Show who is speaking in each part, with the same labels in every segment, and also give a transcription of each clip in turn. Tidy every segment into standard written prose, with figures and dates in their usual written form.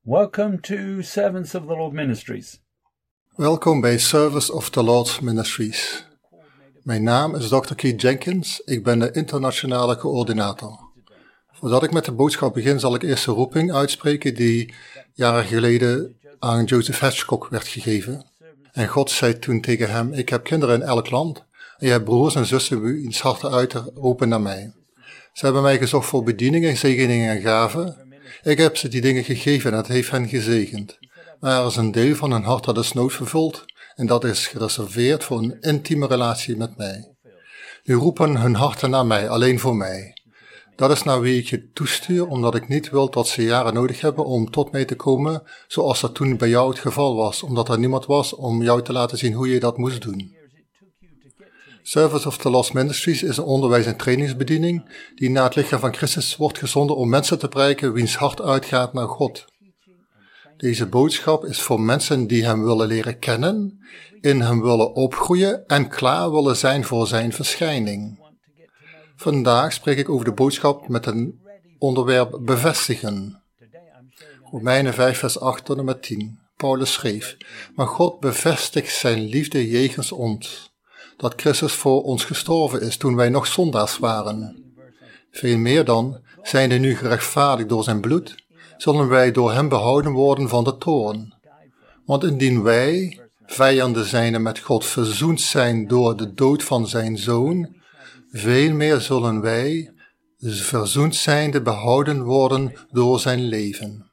Speaker 1: Welcome to Servants of the Lord Ministries.
Speaker 2: Welkom bij Service of the Lord Ministries. Mijn naam is Dr. Keith Jenkins, ik ben de internationale coördinator. Voordat ik met de boodschap begin zal ik eerst de roeping uitspreken die jaren geleden aan Joseph Hitchcock werd gegeven. En God zei toen tegen hem, ik heb kinderen in elk land en je hebt broers en zussen wiens harten uit open naar mij. Ze hebben mij gezocht voor bedieningen, zegeningen en gaven. Ik heb ze die dingen gegeven en het heeft hen gezegend. Maar er is een deel van hun hart dat is nooit vervuld en dat is gereserveerd voor een intieme relatie met mij. Nu roepen hun harten naar mij, alleen voor mij. Dat is naar wie ik je toestuur, omdat ik niet wil dat ze jaren nodig hebben om tot mij te komen, zoals dat toen bij jou het geval was, omdat er niemand was om jou te laten zien hoe je dat moest doen. Service of the Lost Ministries is een onderwijs- en trainingsbediening die na het lichaam van Christus wordt gezonden om mensen te bereiken wiens hart uitgaat naar God. Deze boodschap is voor mensen die hem willen leren kennen, in hem willen opgroeien en klaar willen zijn voor zijn verschijning. Vandaag spreek ik over de boodschap met een onderwerp bevestigen. Romeinen 5 vers 8 tot en met 10. Paulus schreef, maar God bevestigt zijn liefde jegens ons, dat Christus voor ons gestorven is toen wij nog zondaars waren. Veel meer dan, zijnde nu gerechtvaardigd door zijn bloed, zullen wij door hem behouden worden van de toorn. Want indien wij, vijanden zijnde met God, verzoend zijn door de dood van zijn zoon, veel meer zullen wij, verzoend zijnde, behouden worden door zijn leven.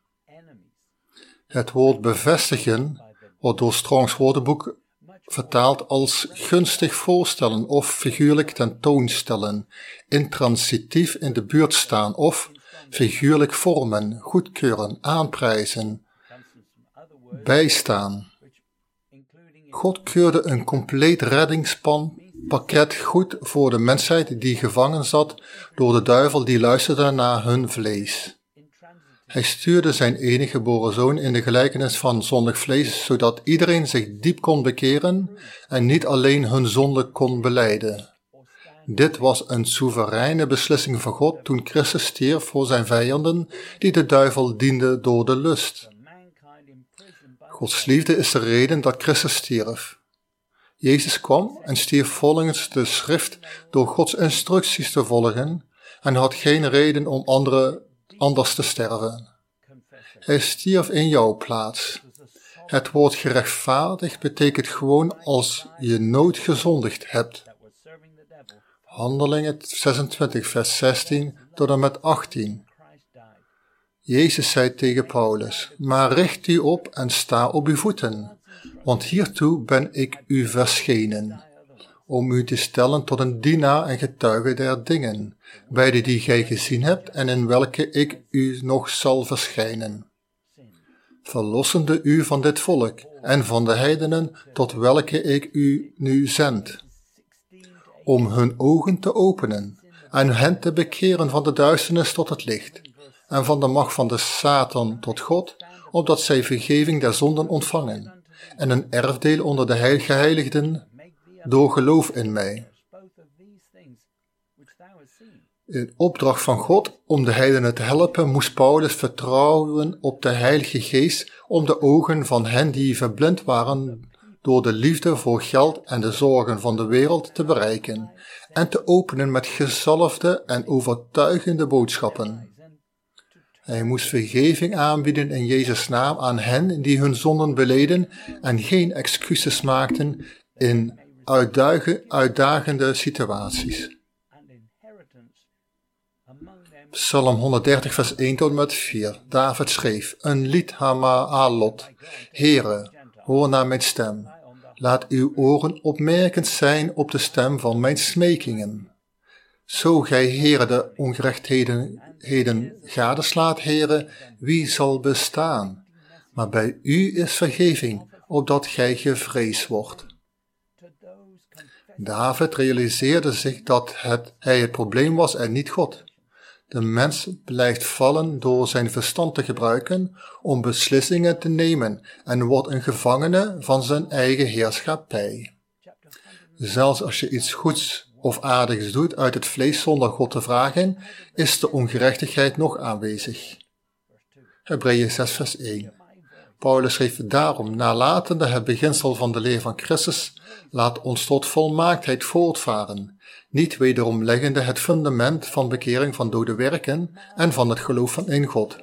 Speaker 2: Het woord bevestigen wordt door Strongs woordenboek vertaald als gunstig voorstellen of figuurlijk tentoonstellen, intransitief in de buurt staan of figuurlijk vormen, goedkeuren, aanprijzen, bijstaan. God keurde een compleet reddingspakket goed voor de mensheid die gevangen zat door de duivel die luisterde naar hun vlees. Hij stuurde zijn enige geboren zoon in de gelijkenis van zondig vlees, zodat iedereen zich diep kon bekeren en niet alleen hun zonde kon belijden. Dit was een soevereine beslissing van God toen Christus stierf voor zijn vijanden, die de duivel diende door de lust. Gods liefde is de reden dat Christus stierf. Jezus kwam en stierf volgens de schrift door Gods instructies te volgen en had geen reden om anders te sterven. Hij stierf in jouw plaats. Het woord gerechtvaardigd betekent gewoon als je nooit gezondigd hebt. Handelingen 26 vers 16 tot en met 18. Jezus zei tegen Paulus, maar richt u op en sta op uw voeten, want hiertoe ben ik u verschenen, om u te stellen tot een dienaar en getuige der dingen, beide die gij gezien hebt en in welke ik u nog zal verschijnen. Verlossende u van dit volk en van de heidenen tot welke ik u nu zend, om hun ogen te openen en hen te bekeren van de duisternis tot het licht en van de macht van de Satan tot God, opdat zij vergeving der zonden ontvangen en een erfdeel onder de geheiligden door geloof in mij. In opdracht van God om de heidenen te helpen, moest Paulus vertrouwen op de Heilige Geest om de ogen van hen die verblind waren door de liefde voor geld en de zorgen van de wereld te bereiken en te openen met gezalfde en overtuigende boodschappen. Hij moest vergeving aanbieden in Jezus' naam aan hen die hun zonden beleden en geen excuses maakten in uitdagende situaties. Psalm 130 vers 1 tot met 4. David schreef, een lied Hamaalot. Heere, hoor naar mijn stem. Laat uw oren opmerkend zijn op de stem van mijn smekingen. Zo gij, Heere, de ongerechtheden gadeslaat, Heere, wie zal bestaan? Maar bij u is vergeving, opdat gij gevreesd wordt. David realiseerde zich dat hij het probleem was en niet God. De mens blijft vallen door zijn verstand te gebruiken om beslissingen te nemen en wordt een gevangene van zijn eigen heerschappij. Zelfs als je iets goeds of aardigs doet uit het vlees zonder God te vragen, is de ongerechtigheid nog aanwezig. Hebreeën 6 vers 1. Paulus schreef daarom, nalatende het beginsel van de leer van Christus, laat ons tot volmaaktheid voortvaren, niet wederom leggende het fundament van bekering van dode werken en van het geloof van één God.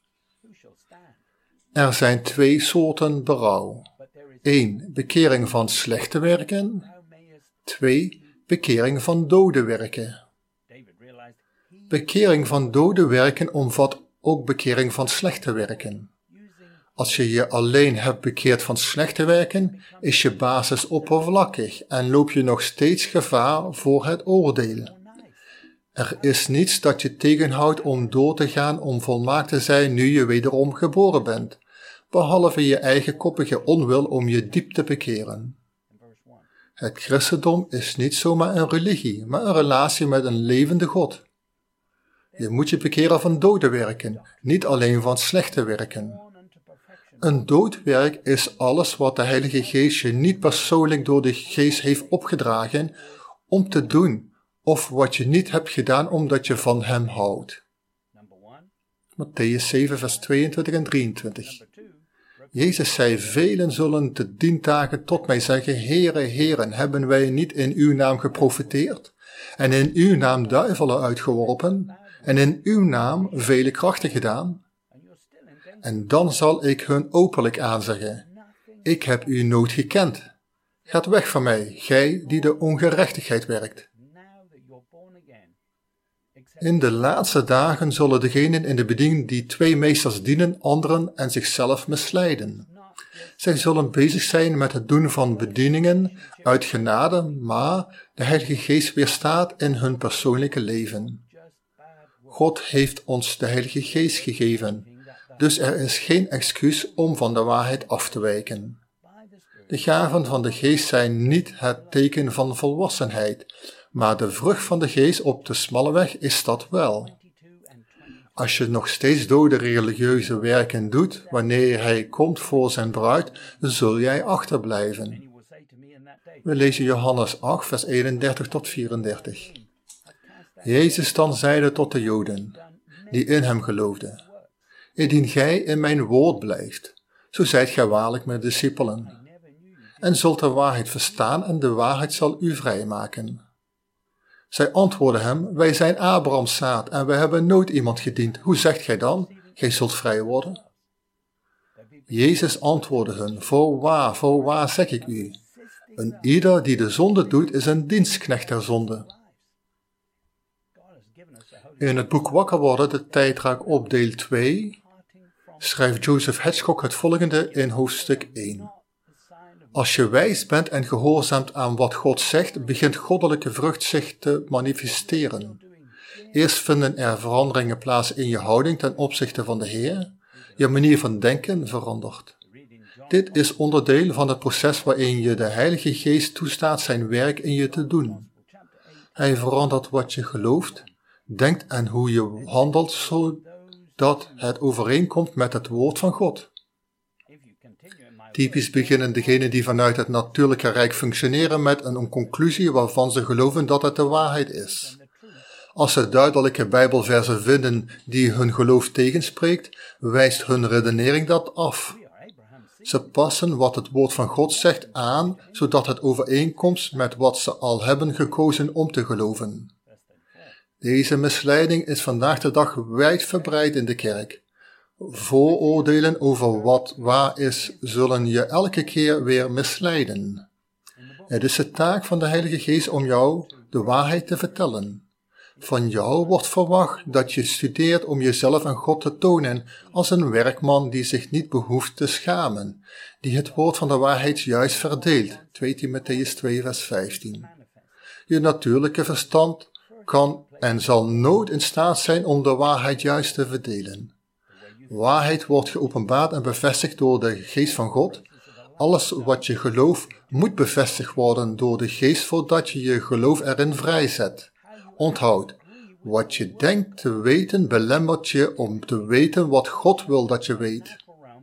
Speaker 2: Er zijn 2 soorten berouw. 1. Bekering van slechte werken. 2. Bekering van dode werken. Bekering van dode werken omvat ook bekering van slechte werken. Als je je alleen hebt bekeerd van slechte werken, is je basis oppervlakkig en loop je nog steeds gevaar voor het oordeel. Er is niets dat je tegenhoudt om door te gaan om volmaakt te zijn nu je wederom geboren bent, behalve je eigen koppige onwil om je diep te bekeren. Het christendom is niet zomaar een religie, maar een relatie met een levende God. Je moet je bekeren van dode werken, niet alleen van slechte werken. Een dood werk is alles wat de Heilige Geest je niet persoonlijk door de Geest heeft opgedragen om te doen, of wat je niet hebt gedaan omdat je van Hem houdt. Mattheüs 7 vers 22 en 23. Jezus zei, velen zullen te dien dagen tot mij zeggen, Heere, Heeren, hebben wij niet in uw naam geprofeteerd, en in uw naam duivelen uitgeworpen, en in uw naam vele krachten gedaan? En dan zal ik hun openlijk aanzeggen, ik heb u nooit gekend. Gaat weg van mij, gij die de ongerechtigheid werkt. In de laatste dagen zullen degenen in de bediening die 2 meesters dienen, anderen en zichzelf misleiden. Zij zullen bezig zijn met het doen van bedieningen uit genade, maar de Heilige Geest weerstaat in hun persoonlijke leven. God heeft ons de Heilige Geest gegeven, dus er is geen excuus om van de waarheid af te wijken. De gaven van de Geest zijn niet het teken van volwassenheid, maar de vrucht van de Geest op de smalle weg is dat wel. Als je nog steeds dode religieuze werken doet, wanneer Hij komt voor zijn bruid, zul jij achterblijven. We lezen Johannes 8, vers 31 tot 34. Jezus dan zeide tot de Joden, die in hem geloofden, indien gij in mijn woord blijft, zo zijt gij waarlijk mijn discipelen, en zult de waarheid verstaan en de waarheid zal u vrijmaken. Zij antwoordden hem, wij zijn Abrahams zaad en wij hebben nooit iemand gediend. Hoe zegt gij dan, gij zult vrij worden? Jezus antwoordde hun, voorwaar zeg ik u, een ieder die de zonde doet is een dienstknecht der zonde. In het boek Wakker worden, de tijdrak op deel 2, schrijft Joseph Hedgecock het volgende in hoofdstuk 1. Als je wijs bent en gehoorzaamt aan wat God zegt, begint goddelijke vrucht zich te manifesteren. Eerst vinden er veranderingen plaats in je houding ten opzichte van de Heer. Je manier van denken verandert. Dit is onderdeel van het proces waarin je de Heilige Geest toestaat zijn werk in je te doen. Hij verandert wat je gelooft, denkt en hoe je handelt, zodat het overeenkomt met het woord van God. Typisch beginnen degenen die vanuit het natuurlijke rijk functioneren met een conclusie waarvan ze geloven dat het de waarheid is. Als ze duidelijke Bijbelversen vinden die hun geloof tegenspreekt, wijst hun redenering dat af. Ze passen wat het woord van God zegt aan, zodat het overeenkomt met wat ze al hebben gekozen om te geloven. Deze misleiding is vandaag de dag wijdverbreid in de kerk. Vooroordelen over wat waar is, zullen je elke keer weer misleiden. Het is de taak van de Heilige Geest om jou de waarheid te vertellen. Van jou wordt verwacht dat je studeert om jezelf aan God te tonen als een werkman die zich niet behoeft te schamen, die het woord van de waarheid juist verdeelt. 2 Timotheüs 2 vers 15. Je natuurlijke verstand kan en zal nooit in staat zijn om de waarheid juist te verdelen. Waarheid wordt geopenbaard en bevestigd door de Geest van God. Alles wat je gelooft moet bevestigd worden door de Geest voordat je je geloof erin vrijzet. Onthoud, wat je denkt te weten belemmert je om te weten wat God wil dat je weet.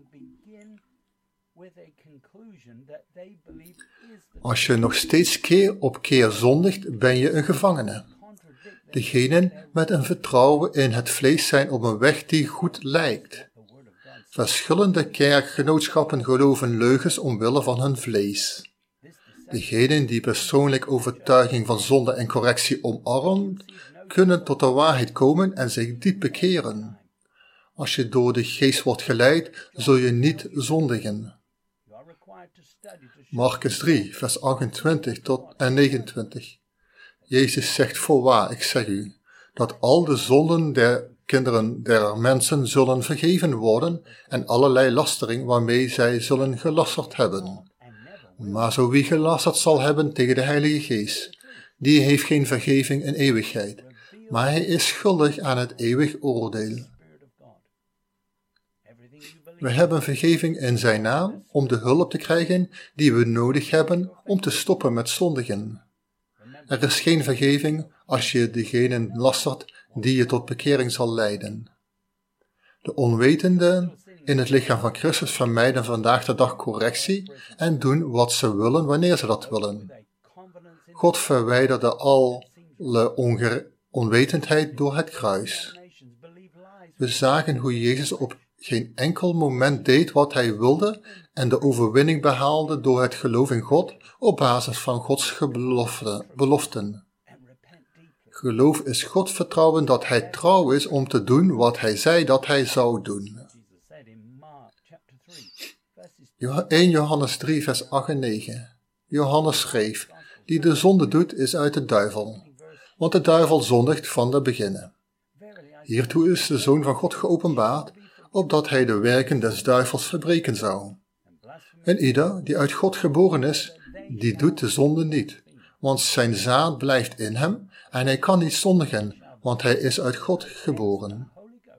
Speaker 2: Als je nog steeds keer op keer zondigt, ben je een gevangene. Degenen met een vertrouwen in het vlees zijn op een weg die goed lijkt. Verschillende kerkgenootschappen geloven leugens omwille van hun vlees. Degenen die persoonlijke overtuiging van zonde en correctie omarmen, kunnen tot de waarheid komen en zich diep bekeren. Als je door de geest wordt geleid, zul je niet zondigen. Markus 3, vers 28 tot en 29. Jezus zegt: voorwaar, ik zeg u, dat al de zonden der kinderen der mensen zullen vergeven worden en allerlei lastering waarmee zij zullen gelasterd hebben. Maar zo wie gelasterd zal hebben tegen de Heilige Geest, die heeft geen vergeving in eeuwigheid, maar hij is schuldig aan het eeuwig oordeel. We hebben vergeving in zijn naam om de hulp te krijgen die we nodig hebben om te stoppen met zondigen. Er is geen vergeving als je degene lastert die je tot bekering zal leiden. De onwetenden in het lichaam van Christus vermijden vandaag de dag correctie en doen wat ze willen wanneer ze dat willen. God verwijderde alle onwetendheid door het kruis. We zagen hoe Jezus op geen enkel moment deed wat hij wilde en de overwinning behaalde door het geloof in God op basis van Gods beloften. Geloof is God vertrouwen dat hij trouw is om te doen wat hij zei dat hij zou doen. 1 Johannes 3 vers 8 en 9. Johannes schreef: die de zonde doet is uit de duivel, want de duivel zondigt van de beginnen. Hiertoe is de Zoon van God geopenbaard, opdat hij de werken des duivels verbreken zou. En ieder die uit God geboren is, die doet de zonde niet, want zijn zaad blijft in hem en hij kan niet zondigen, want hij is uit God geboren.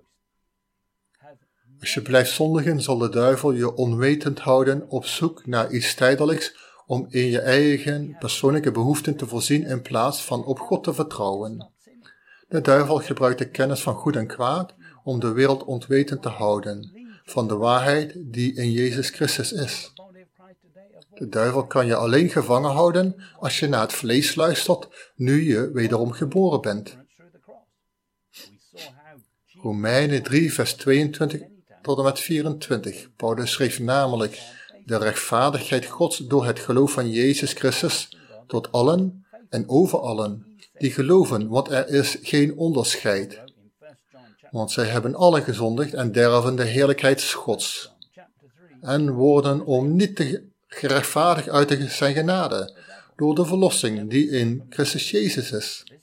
Speaker 2: Als je blijft zondigen, zal de duivel je onwetend houden op zoek naar iets tijdelijks om in je eigen persoonlijke behoeften te voorzien in plaats van op God te vertrouwen. De duivel gebruikt de kennis van goed en kwaad om de wereld ontwetend te houden van de waarheid die in Jezus Christus is. De duivel kan je alleen gevangen houden als je naar het vlees luistert, nu je wederom geboren bent. Romeinen 3 vers 22 tot en met 24. Paulus schreef namelijk: de rechtvaardigheid Gods door het geloof van Jezus Christus tot allen en over allen die geloven, want er is geen onderscheid. Want zij hebben alle gezondigd en derven de heerlijkheid Gods en worden om niet te gerechtvaardigd uit zijn genade door de verlossing die in Christus Jezus is.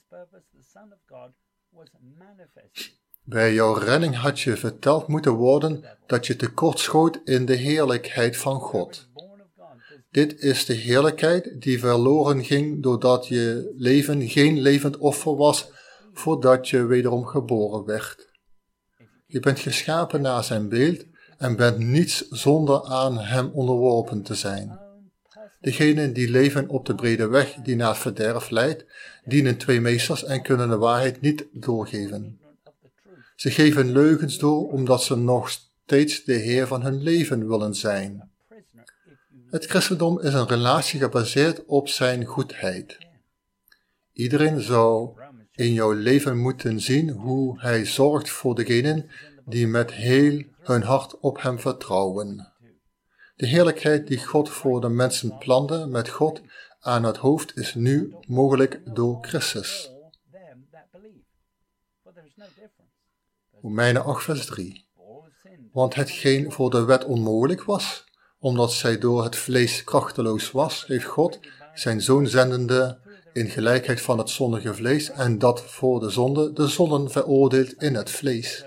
Speaker 2: Bij jouw redding had je verteld moeten worden dat je tekortschoot in de heerlijkheid van God. Dit is de heerlijkheid die verloren ging doordat je leven geen levend offer was voordat je wederom geboren werd. Je bent geschapen naar zijn beeld en bent niets zonder aan hem onderworpen te zijn. Degenen die leven op de brede weg die naar het verderf leidt, dienen twee meesters en kunnen de waarheid niet doorgeven. Ze geven leugens door omdat ze nog steeds de Heer van hun leven willen zijn. Het christendom is een relatie gebaseerd op zijn goedheid. Iedereen zou in jouw leven moeten zien hoe hij zorgt voor degenen die met heel hun hart op hem vertrouwen. De heerlijkheid die God voor de mensen plande met God aan het hoofd is nu mogelijk door Christus. Romeinen 8 vers 3. Want hetgeen voor de wet onmogelijk was, omdat zij door het vlees krachteloos was, heeft God zijn Zoon zendende in gelijkheid van het zondige vlees en dat voor de zonde de zonden veroordeelt in het vlees.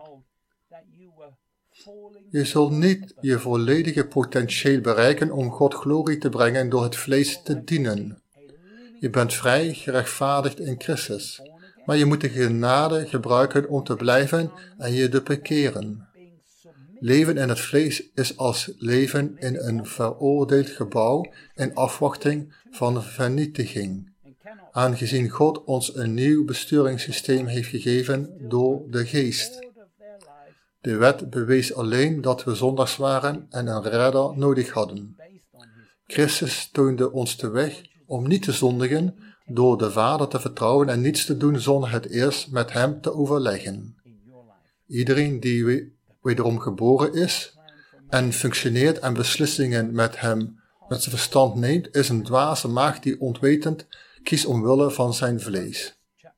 Speaker 2: Je zult niet je volledige potentieel bereiken om God glorie te brengen door het vlees te dienen. Je bent vrij gerechtvaardigd in Christus, maar je moet de genade gebruiken om te blijven en je te bekeren. Leven in het vlees is als leven in een veroordeeld gebouw in afwachting van vernietiging, aangezien God ons een nieuw besturingssysteem heeft gegeven door de geest. De wet bewees alleen dat we zondags waren en een redder nodig hadden. Christus toonde ons de weg om niet te zondigen door de Vader te vertrouwen en niets te doen zonder het eerst met hem te overleggen. Iedereen die wederom geboren is en functioneert en beslissingen met zijn verstand neemt, is een dwaze maagd die onwetend kiest omwille van zijn vlees.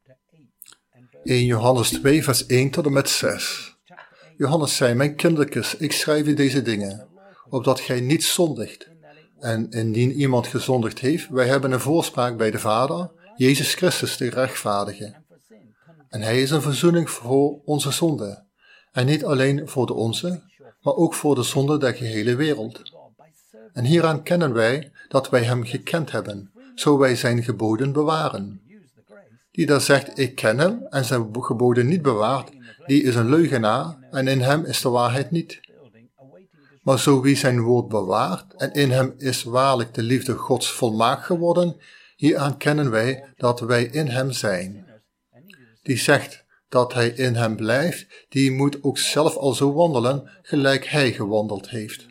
Speaker 2: 1 Johannes 2 vers 1 tot en met 6. Johannes zei, mijn kindertjes, ik schrijf u deze dingen, opdat gij niet zondigt. En indien iemand gezondigd heeft, wij hebben een voorspraak bij de Vader, Jezus Christus de rechtvaardige. En hij is een verzoening voor onze zonde. En niet alleen voor de onze, maar ook voor de zonde der gehele wereld. En hieraan kennen wij dat wij hem gekend hebben, zo wij zijn geboden bewaren. Die daar zegt, ik ken hem en zijn geboden niet bewaart, die is een leugenaar en in hem is de waarheid niet. Maar zo wie zijn woord bewaart en in hem is waarlijk de liefde Gods volmaakt geworden, hieraan kennen wij dat wij in hem zijn. Die zegt dat hij in hem blijft, die moet ook zelf al zo wandelen, gelijk hij gewandeld heeft.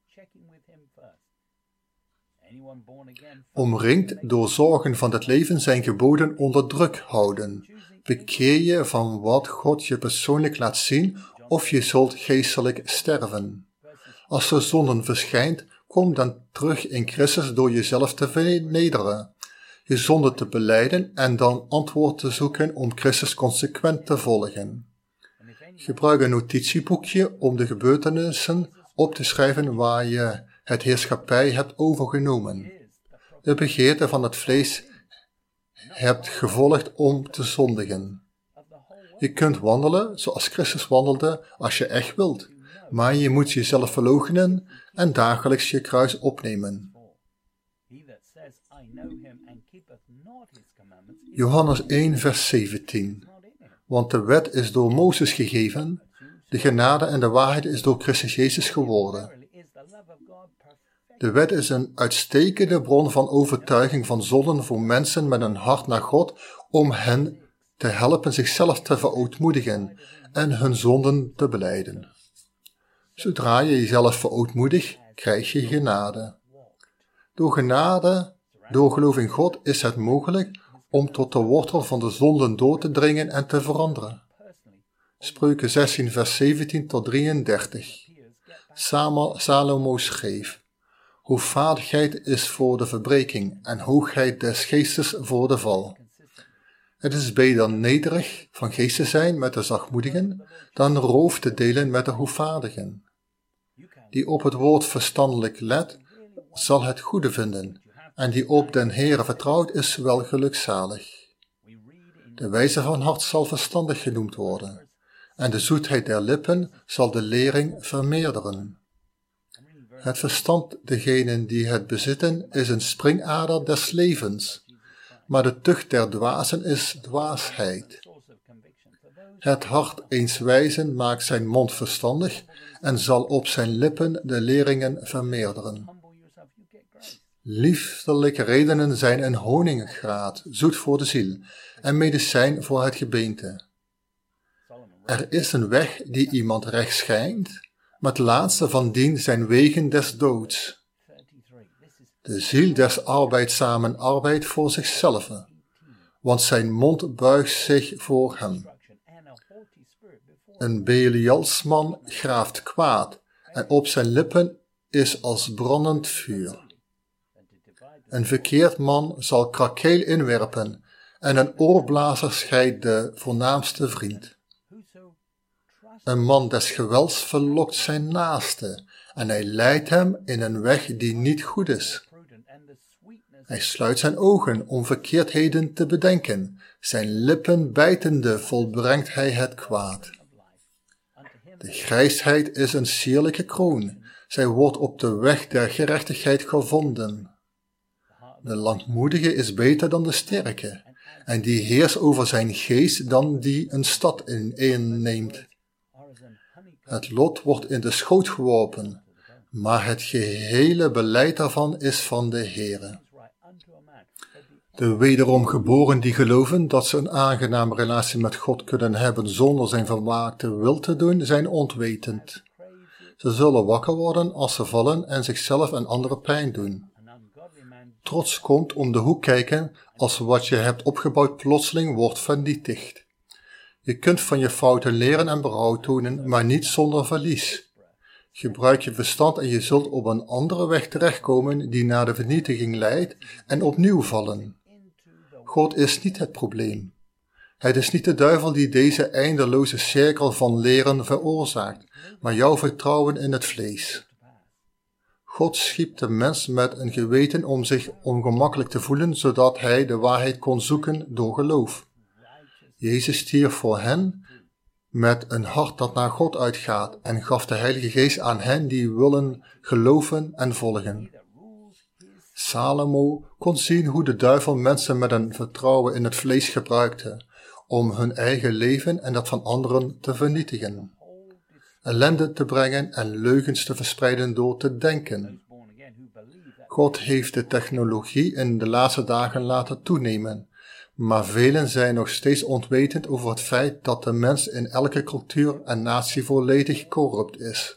Speaker 2: Omringd door zorgen van het leven zijn geboden onder druk houden. Bekeer je van wat God je persoonlijk laat zien, of je zult geestelijk sterven. Als de zonde verschijnt, kom dan terug in Christus door jezelf te vernederen, je zonde te belijden en dan antwoord te zoeken om Christus consequent te volgen. Gebruik een notitieboekje om de gebeurtenissen op te schrijven waar je het heerschappij hebt overgenomen. De begeerte van het vlees hebt gevolgd om te zondigen. Je kunt wandelen zoals Christus wandelde als je echt wilt, maar je moet jezelf verloochenen en dagelijks je kruis opnemen. Johannes 1 vers 17. Want de wet is door Mozes gegeven, de genade en de waarheid is door Christus Jezus geworden. De wet is een uitstekende bron van overtuiging van zonden voor mensen met een hart naar God, om hen te helpen zichzelf te verootmoedigen en hun zonden te belijden. Zodra je jezelf verootmoedigt, krijg je genade. Door genade, door geloof in God, is het mogelijk om tot de wortel van de zonden door te dringen en te veranderen. Spreuken 16 vers 17 tot 33. Salomo schreef: Hoogvaardigheid is voor de verbreking en hoogheid des geestes voor de val. Het is beter nederig van geest te zijn met de zachtmoedigen, dan roof te delen met de hoogvaardigen. Die op het woord verstandelijk let, zal het goede vinden, en die op den Heere vertrouwt, is wel gelukzalig. De wijze van hart zal verstandig genoemd worden, en de zoetheid der lippen zal de lering vermeerderen. Het verstand, degenen die het bezitten, is een springader des levens, maar de tucht der dwazen is dwaasheid. Het hart eens wijzen maakt zijn mond verstandig en zal op zijn lippen de leringen vermeerderen. Liefdelijke redenen zijn een honingraad, zoet voor de ziel, en medicijn voor het gebeente. Er is een weg die iemand recht schijnt, maar het laatste van dien zijn wegen des doods. De ziel des arbeidzamen arbeidt voor zichzelf, want zijn mond buigt zich voor hem. Een Belialsman graaft kwaad, en op zijn lippen is als brandend vuur. Een verkeerd man zal krakeel inwerpen, en een oorblazer scheidt de voornaamste vriend. Een man des gewelds verlokt zijn naaste, en hij leidt hem in een weg die niet goed is. Hij sluit zijn ogen om verkeerdheden te bedenken, zijn lippen bijtende volbrengt hij het kwaad. De grijsheid is een sierlijke kroon, zij wordt op de weg der gerechtigheid gevonden. De langmoedige is beter dan de sterke, en die heerst over zijn geest dan die een stad inneemt. Het lot wordt in de schoot geworpen, maar het gehele beleid daarvan is van de Heere. De wederom geboren die geloven dat ze een aangename relatie met God kunnen hebben zonder zijn vermaakte wil te doen, zijn ontwetend. Ze zullen wakker worden als ze vallen en zichzelf en anderen pijn doen. Trots komt om de hoek kijken als wat je hebt opgebouwd plotseling wordt vernietigd. Je kunt van je fouten leren en berouw tonen, maar niet zonder verlies. Gebruik je verstand en je zult op een andere weg terechtkomen die naar de vernietiging leidt en opnieuw vallen. God is niet het probleem. Het is niet de duivel die deze eindeloze cirkel van leren veroorzaakt, maar jouw vertrouwen in het vlees. God schiep de mens met een geweten om zich ongemakkelijk te voelen, zodat hij de waarheid kon zoeken door geloof. Jezus stierf voor hen met een hart dat naar God uitgaat en gaf de Heilige Geest aan hen die willen geloven en volgen. Salomo kon zien hoe de duivel mensen met een vertrouwen in het vlees gebruikte om hun eigen leven en dat van anderen te vernietigen, ellende te brengen en leugens te verspreiden door te denken. God heeft de technologie in de laatste dagen laten toenemen, maar velen zijn nog steeds onwetend over het feit dat de mens in elke cultuur en natie volledig corrupt is.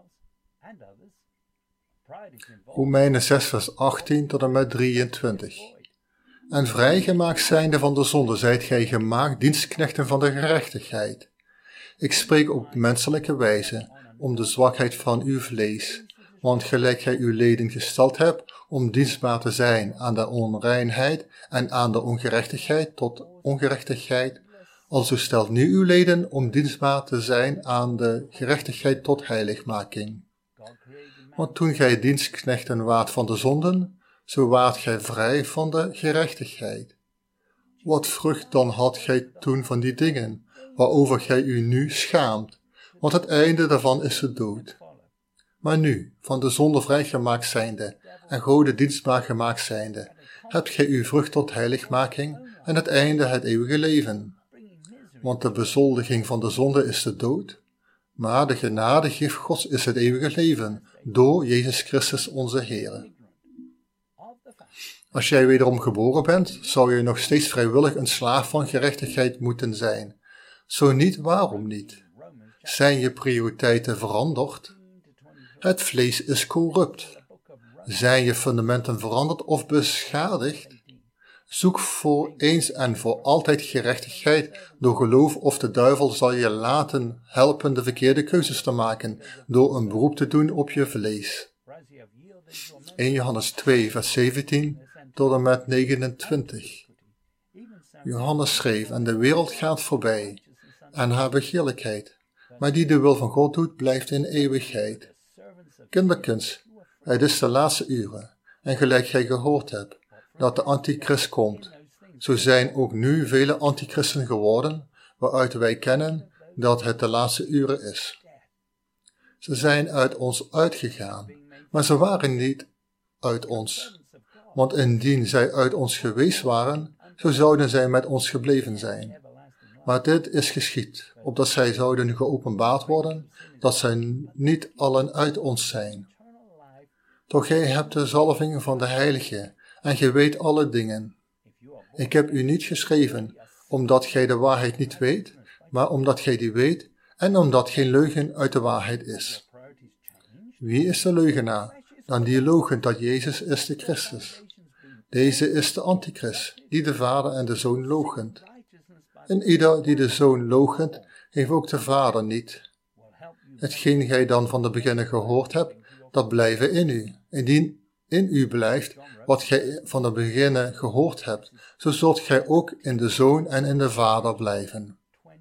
Speaker 2: Romeinen 6 vers 18 tot en met 23. En vrijgemaakt zijnde van de zonde zijt gij gemaakt dienstknechten van de gerechtigheid. Ik spreek op menselijke wijze, om de zwakheid van uw vlees, want gelijk gij uw leden gesteld hebt, om dienstbaar te zijn aan de onreinheid en aan de ongerechtigheid tot ongerechtigheid, alzo stelt nu uw leden om dienstbaar te zijn aan de gerechtigheid tot heiligmaking. Want toen gij dienstknechten waart van de zonden, zo waart gij vrij van de gerechtigheid. Wat vrucht dan had gij toen van die dingen, waarover gij u nu schaamt, want het einde daarvan is de dood. Maar nu, van de zonde vrijgemaakt zijnde, en Gode dienstbaar gemaakt zijnde, hebt gij uw vrucht tot heiligmaking, en het einde het eeuwige leven. Want de bezoldiging van de zonde is de dood, maar de genadegift Gods is het eeuwige leven, door Jezus Christus onze Heer. Als jij wederom geboren bent, zou je nog steeds vrijwillig een slaaf van gerechtigheid moeten zijn. Zo niet, waarom niet? Zijn je prioriteiten veranderd? Het vlees is corrupt. Zijn je fundamenten veranderd of beschadigd? Zoek voor eens en voor altijd gerechtigheid door geloof of de duivel zal je laten helpen de verkeerde keuzes te maken door een beroep te doen op je vlees. 1 Johannes 2 vers 17 tot en met 29. Johannes schreef, en de wereld gaat voorbij en haar begeerlijkheid, maar die de wil van God doet, blijft in eeuwigheid. Kinderkens, het is de laatste uren, en gelijk gij gehoord hebt, dat de antichrist komt, zo zijn ook nu vele antichristen geworden, waaruit wij kennen dat het de laatste uren is. Ze zijn uit ons uitgegaan, maar ze waren niet uit ons, want indien zij uit ons geweest waren, zo zouden zij met ons gebleven zijn. Maar dit is geschied, opdat zij zouden geopenbaard worden, dat zij niet allen uit ons zijn. Doch gij hebt de zalving van de Heilige, en gij weet alle dingen. Ik heb u niet geschreven, omdat gij de waarheid niet weet, maar omdat gij die weet, en omdat geen leugen uit de waarheid is. Wie is de leugenaar, dan die loochent dat Jezus is de Christus? Deze is de antichrist, die de Vader en de Zoon loochent. En ieder die de Zoon loochent, heeft ook de Vader niet. Hetgeen gij dan van de beginnen gehoord hebt, dat blijven in u. Indien in u blijft wat gij van de beginnen gehoord hebt, zo zult gij ook in de Zoon en in de Vader blijven.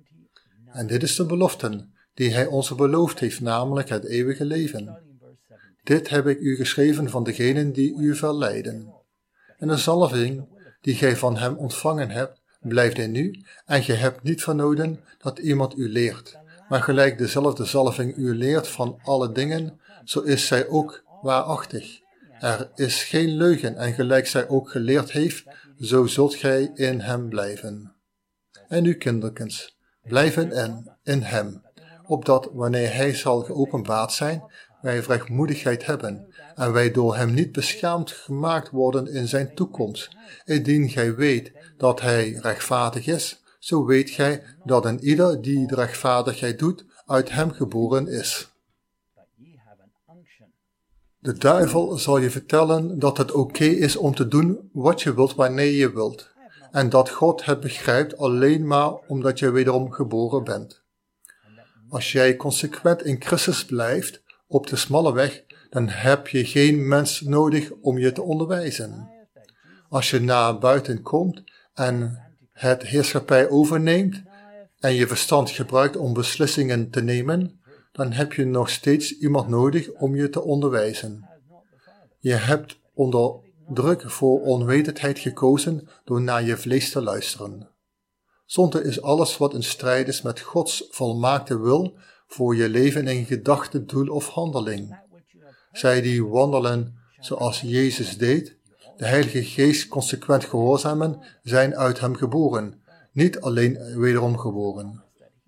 Speaker 2: En dit is de belofte die hij ons beloofd heeft, namelijk het eeuwige leven. Dit heb ik u geschreven van degenen die u verleiden. En de zalving die gij van hem ontvangen hebt, blijft in u, en gij hebt niet vernoden dat iemand u leert. Maar gelijk dezelfde zalving u leert van alle dingen, zo is zij ook waarachtig. Er is geen leugen, en gelijk zij ook geleerd heeft, zo zult gij in hem blijven. En u kinderkens, blijven in hem, opdat wanneer hij zal geopenbaard zijn, wij vrijmoedigheid hebben, en wij door hem niet beschaamd gemaakt worden in zijn toekomst. Indien gij weet dat hij rechtvaardig is, zo weet gij dat een ieder die de rechtvaardigheid doet, uit hem geboren is. De duivel zal je vertellen dat het oké is om te doen wat je wilt wanneer je wilt. en dat God het begrijpt alleen maar omdat je wederom geboren bent. Als jij consequent in Christus blijft op de smalle weg, dan heb je geen mens nodig om je te onderwijzen. Als je naar buiten komt en het heerschappij overneemt en je verstand gebruikt om beslissingen te nemen, dan heb je nog steeds iemand nodig om je te onderwijzen. Je hebt onder druk voor onwetendheid gekozen door naar je vlees te luisteren. Zonde is alles wat in strijd is met Gods volmaakte wil voor je leven in gedachte, doel of handeling. Zij die wandelen zoals Jezus deed, de Heilige Geest consequent gehoorzamen, zijn uit hem geboren, niet alleen wederom geboren.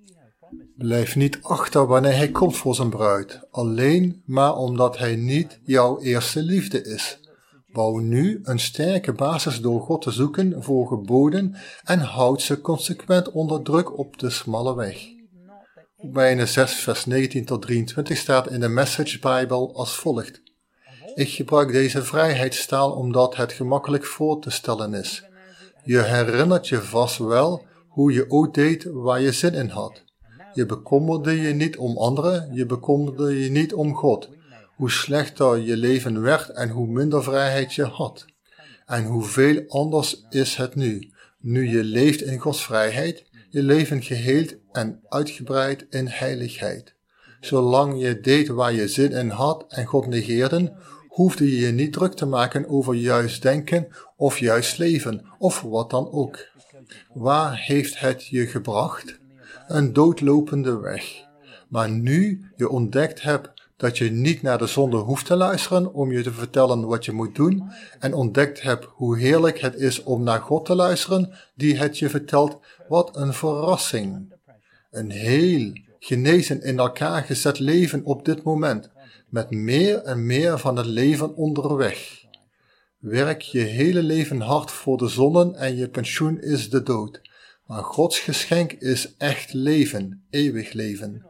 Speaker 2: Blijf niet achter wanneer hij komt voor zijn bruid, alleen maar omdat hij niet jouw eerste liefde is. Bouw nu een sterke basis door God te zoeken voor geboden en houd ze consequent onder druk op de smalle weg. Romeinen 6 vers 19 tot 23 staat in de Message Bible als volgt. Ik gebruik deze vrijheidstaal omdat het gemakkelijk voor te stellen is. Je herinnert je vast wel hoe je ooit deed waar je zin in had. Je bekommerde je niet om anderen, je bekommerde je niet om God. Hoe slechter je leven werd en hoe minder vrijheid je had. En hoeveel anders is het nu, nu je leeft in Gods vrijheid, je leven geheel en uitgebreid in heiligheid. Zolang je deed waar je zin in had en God negeerde, hoefde je je niet druk te maken over juist denken of juist leven, of wat dan ook. Waar heeft het je gebracht? Een doodlopende weg. Maar nu je ontdekt hebt dat je niet naar de zonde hoeft te luisteren om je te vertellen wat je moet doen, en ontdekt hebt hoe heerlijk het is om naar God te luisteren, die het je vertelt, wat een verrassing. Een heel genezen in elkaar gezet leven op dit moment, met meer en meer van het leven onderweg. Werk je hele leven hard voor de zonde en je pensioen is de dood. Maar Gods geschenk is echt leven, eeuwig leven.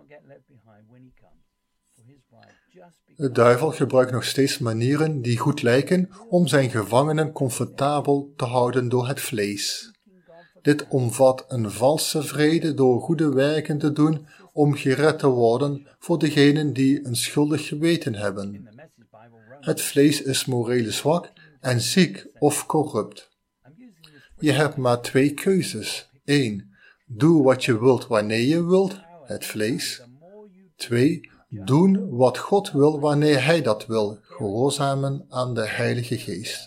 Speaker 2: De duivel gebruikt nog steeds manieren die goed lijken om zijn gevangenen comfortabel te houden door het vlees. Dit omvat een valse vrede door goede werken te doen om gered te worden voor degenen die een schuldig geweten hebben. Het vlees is moreel zwak en ziek of corrupt. Je hebt maar twee keuzes. 1. Doe wat je wilt wanneer je wilt, het vlees. 2. Doen wat God wil wanneer Hij dat wil, gehoorzamen aan de Heilige Geest.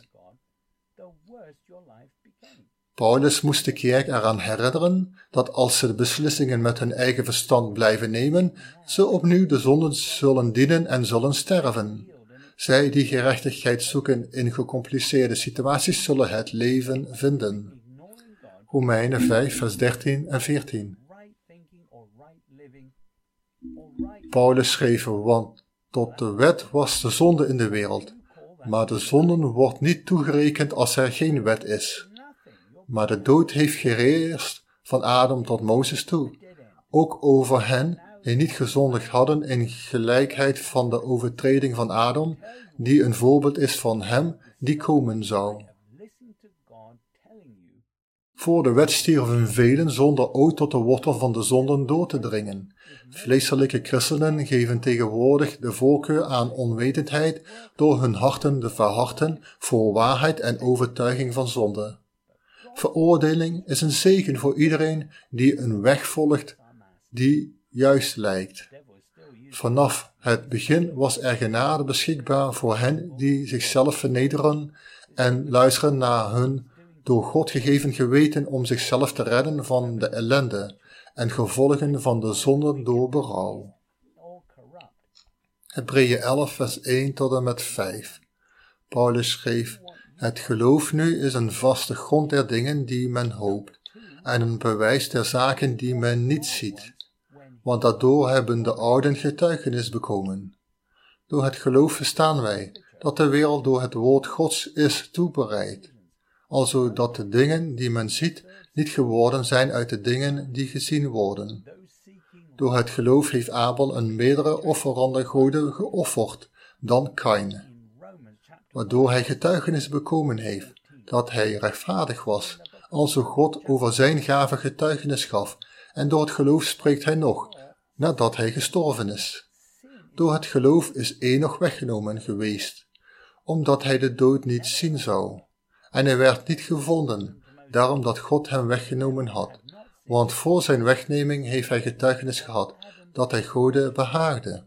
Speaker 2: Paulus moest de kerk eraan herinneren dat als ze de beslissingen met hun eigen verstand blijven nemen, ze opnieuw de zonden zullen dienen en zullen sterven. Zij die gerechtigheid zoeken in gecompliceerde situaties zullen het leven vinden. Romeinen 5 vers 13 en 14. Paulus schreef, want tot de wet was de zonde in de wereld, maar de zonde wordt niet toegerekend als er geen wet is. Maar de dood heeft geheerst van Adam tot Mozes toe, ook over hen die niet gezondigd hadden in gelijkheid van de overtreding van Adam, die een voorbeeld is van hem die komen zou. Voor de wet stierven velen zonder ooit tot de wortel van de zonden door te dringen. Vleeselijke christenen geven tegenwoordig de voorkeur aan onwetendheid door hun harten te verharten voor waarheid en overtuiging van zonde. Veroordeling is een zegen voor iedereen die een weg volgt die juist lijkt. Vanaf het begin was er genade beschikbaar voor hen die zichzelf vernederen en luisteren naar hun door God gegeven geweten om zichzelf te redden van de ellende en gevolgen van de zonde door berouw. Hebreeën 11 vers 1 tot en met 5. Paulus schreef, het geloof nu is een vaste grond der dingen die men hoopt, en een bewijs der zaken die men niet ziet. Want daardoor hebben de ouden getuigenis bekomen. Door het geloof verstaan wij dat de wereld door het woord Gods is toebereid, alzo dat de dingen die men ziet niet geworden zijn uit de dingen die gezien worden. Door het geloof heeft Abel een meerdere offerande goden geofferd dan Kain, waardoor hij getuigenis bekomen heeft dat hij rechtvaardig was, alzo God over zijn gave getuigenis gaf, en door het geloof spreekt hij nog, nadat hij gestorven is. Door het geloof is Enoch weggenomen geweest, omdat hij de dood niet zien zou. En hij werd niet gevonden, daarom dat God hem weggenomen had. Want voor zijn wegneming heeft hij getuigenis gehad, dat hij Gode behaagde.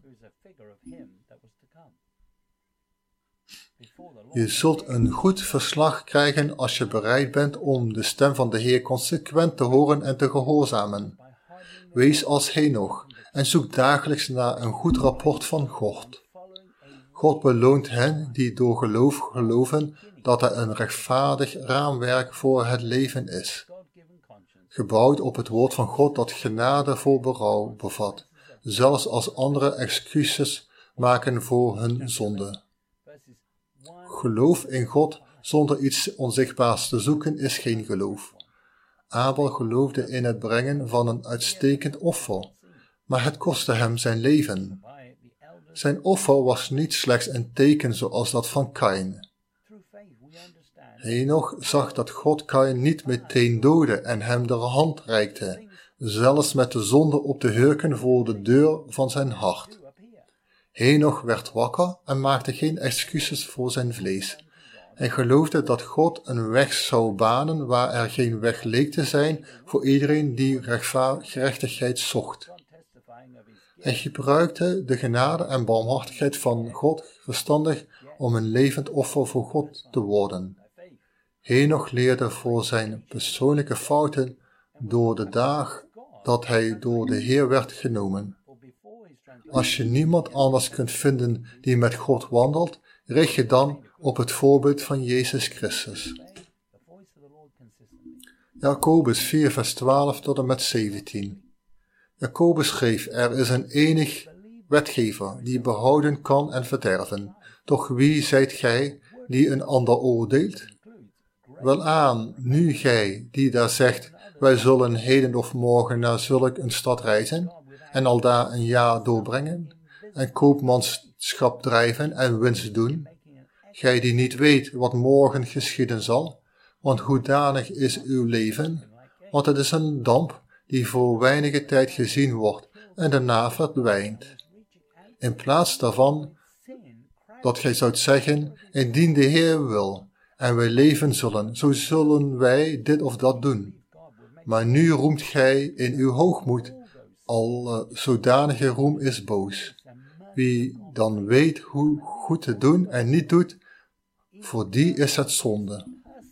Speaker 2: Je zult een goed verslag krijgen als je bereid bent om de stem van de Heer consequent te horen en te gehoorzamen. Wees als Henoch en zoek dagelijks naar een goed rapport van God. God beloont hen die door geloof geloven dat er een rechtvaardig raamwerk voor het leven is, gebouwd op het woord van God dat genade voor berouw bevat, zelfs als anderen excuses maken voor hun zonde. Geloof in God zonder iets onzichtbaars te zoeken is geen geloof. Abel geloofde in het brengen van een uitstekend offer, maar het kostte hem zijn leven. Zijn offer was niet slechts een teken zoals dat van Kain. Henoch zag dat God Kain niet meteen doodde en hem de hand reikte, zelfs met de zonde op de hurken voor de deur van zijn hart. Henoch werd wakker en maakte geen excuses voor zijn vlees. Hij geloofde dat God een weg zou banen waar er geen weg leek te zijn voor iedereen die gerechtigheid zocht. Hij gebruikte de genade en barmhartigheid van God verstandig om een levend offer voor God te worden. Henoch leerde voor zijn persoonlijke fouten door de dag dat hij door de Heer werd genomen. Als je niemand anders kunt vinden die met God wandelt, richt je dan op het voorbeeld van Jezus Christus. Jacobus 4 vers 12 tot en met 17. Jacobus schreef, er is een enig wetgever die behouden kan en verderven. Doch wie zijt gij die een ander oordeelt? Welaan, nu gij die daar zegt, wij zullen heden of morgen naar zulk een stad reizen en aldaar een jaar doorbrengen en koopmanschap drijven en winst doen, gij die niet weet wat morgen geschieden zal, want hoedanig is uw leven, want het is een damp die voor weinige tijd gezien wordt en daarna verdwijnt. In plaats daarvan dat gij zoudt zeggen, indien de Heer wil en wij leven zullen, zo zullen wij dit of dat doen. Maar nu roemt gij in uw hoogmoed, al zodanige roem is boos. Wie dan weet hoe goed te doen en niet doet, voor die is het zonde.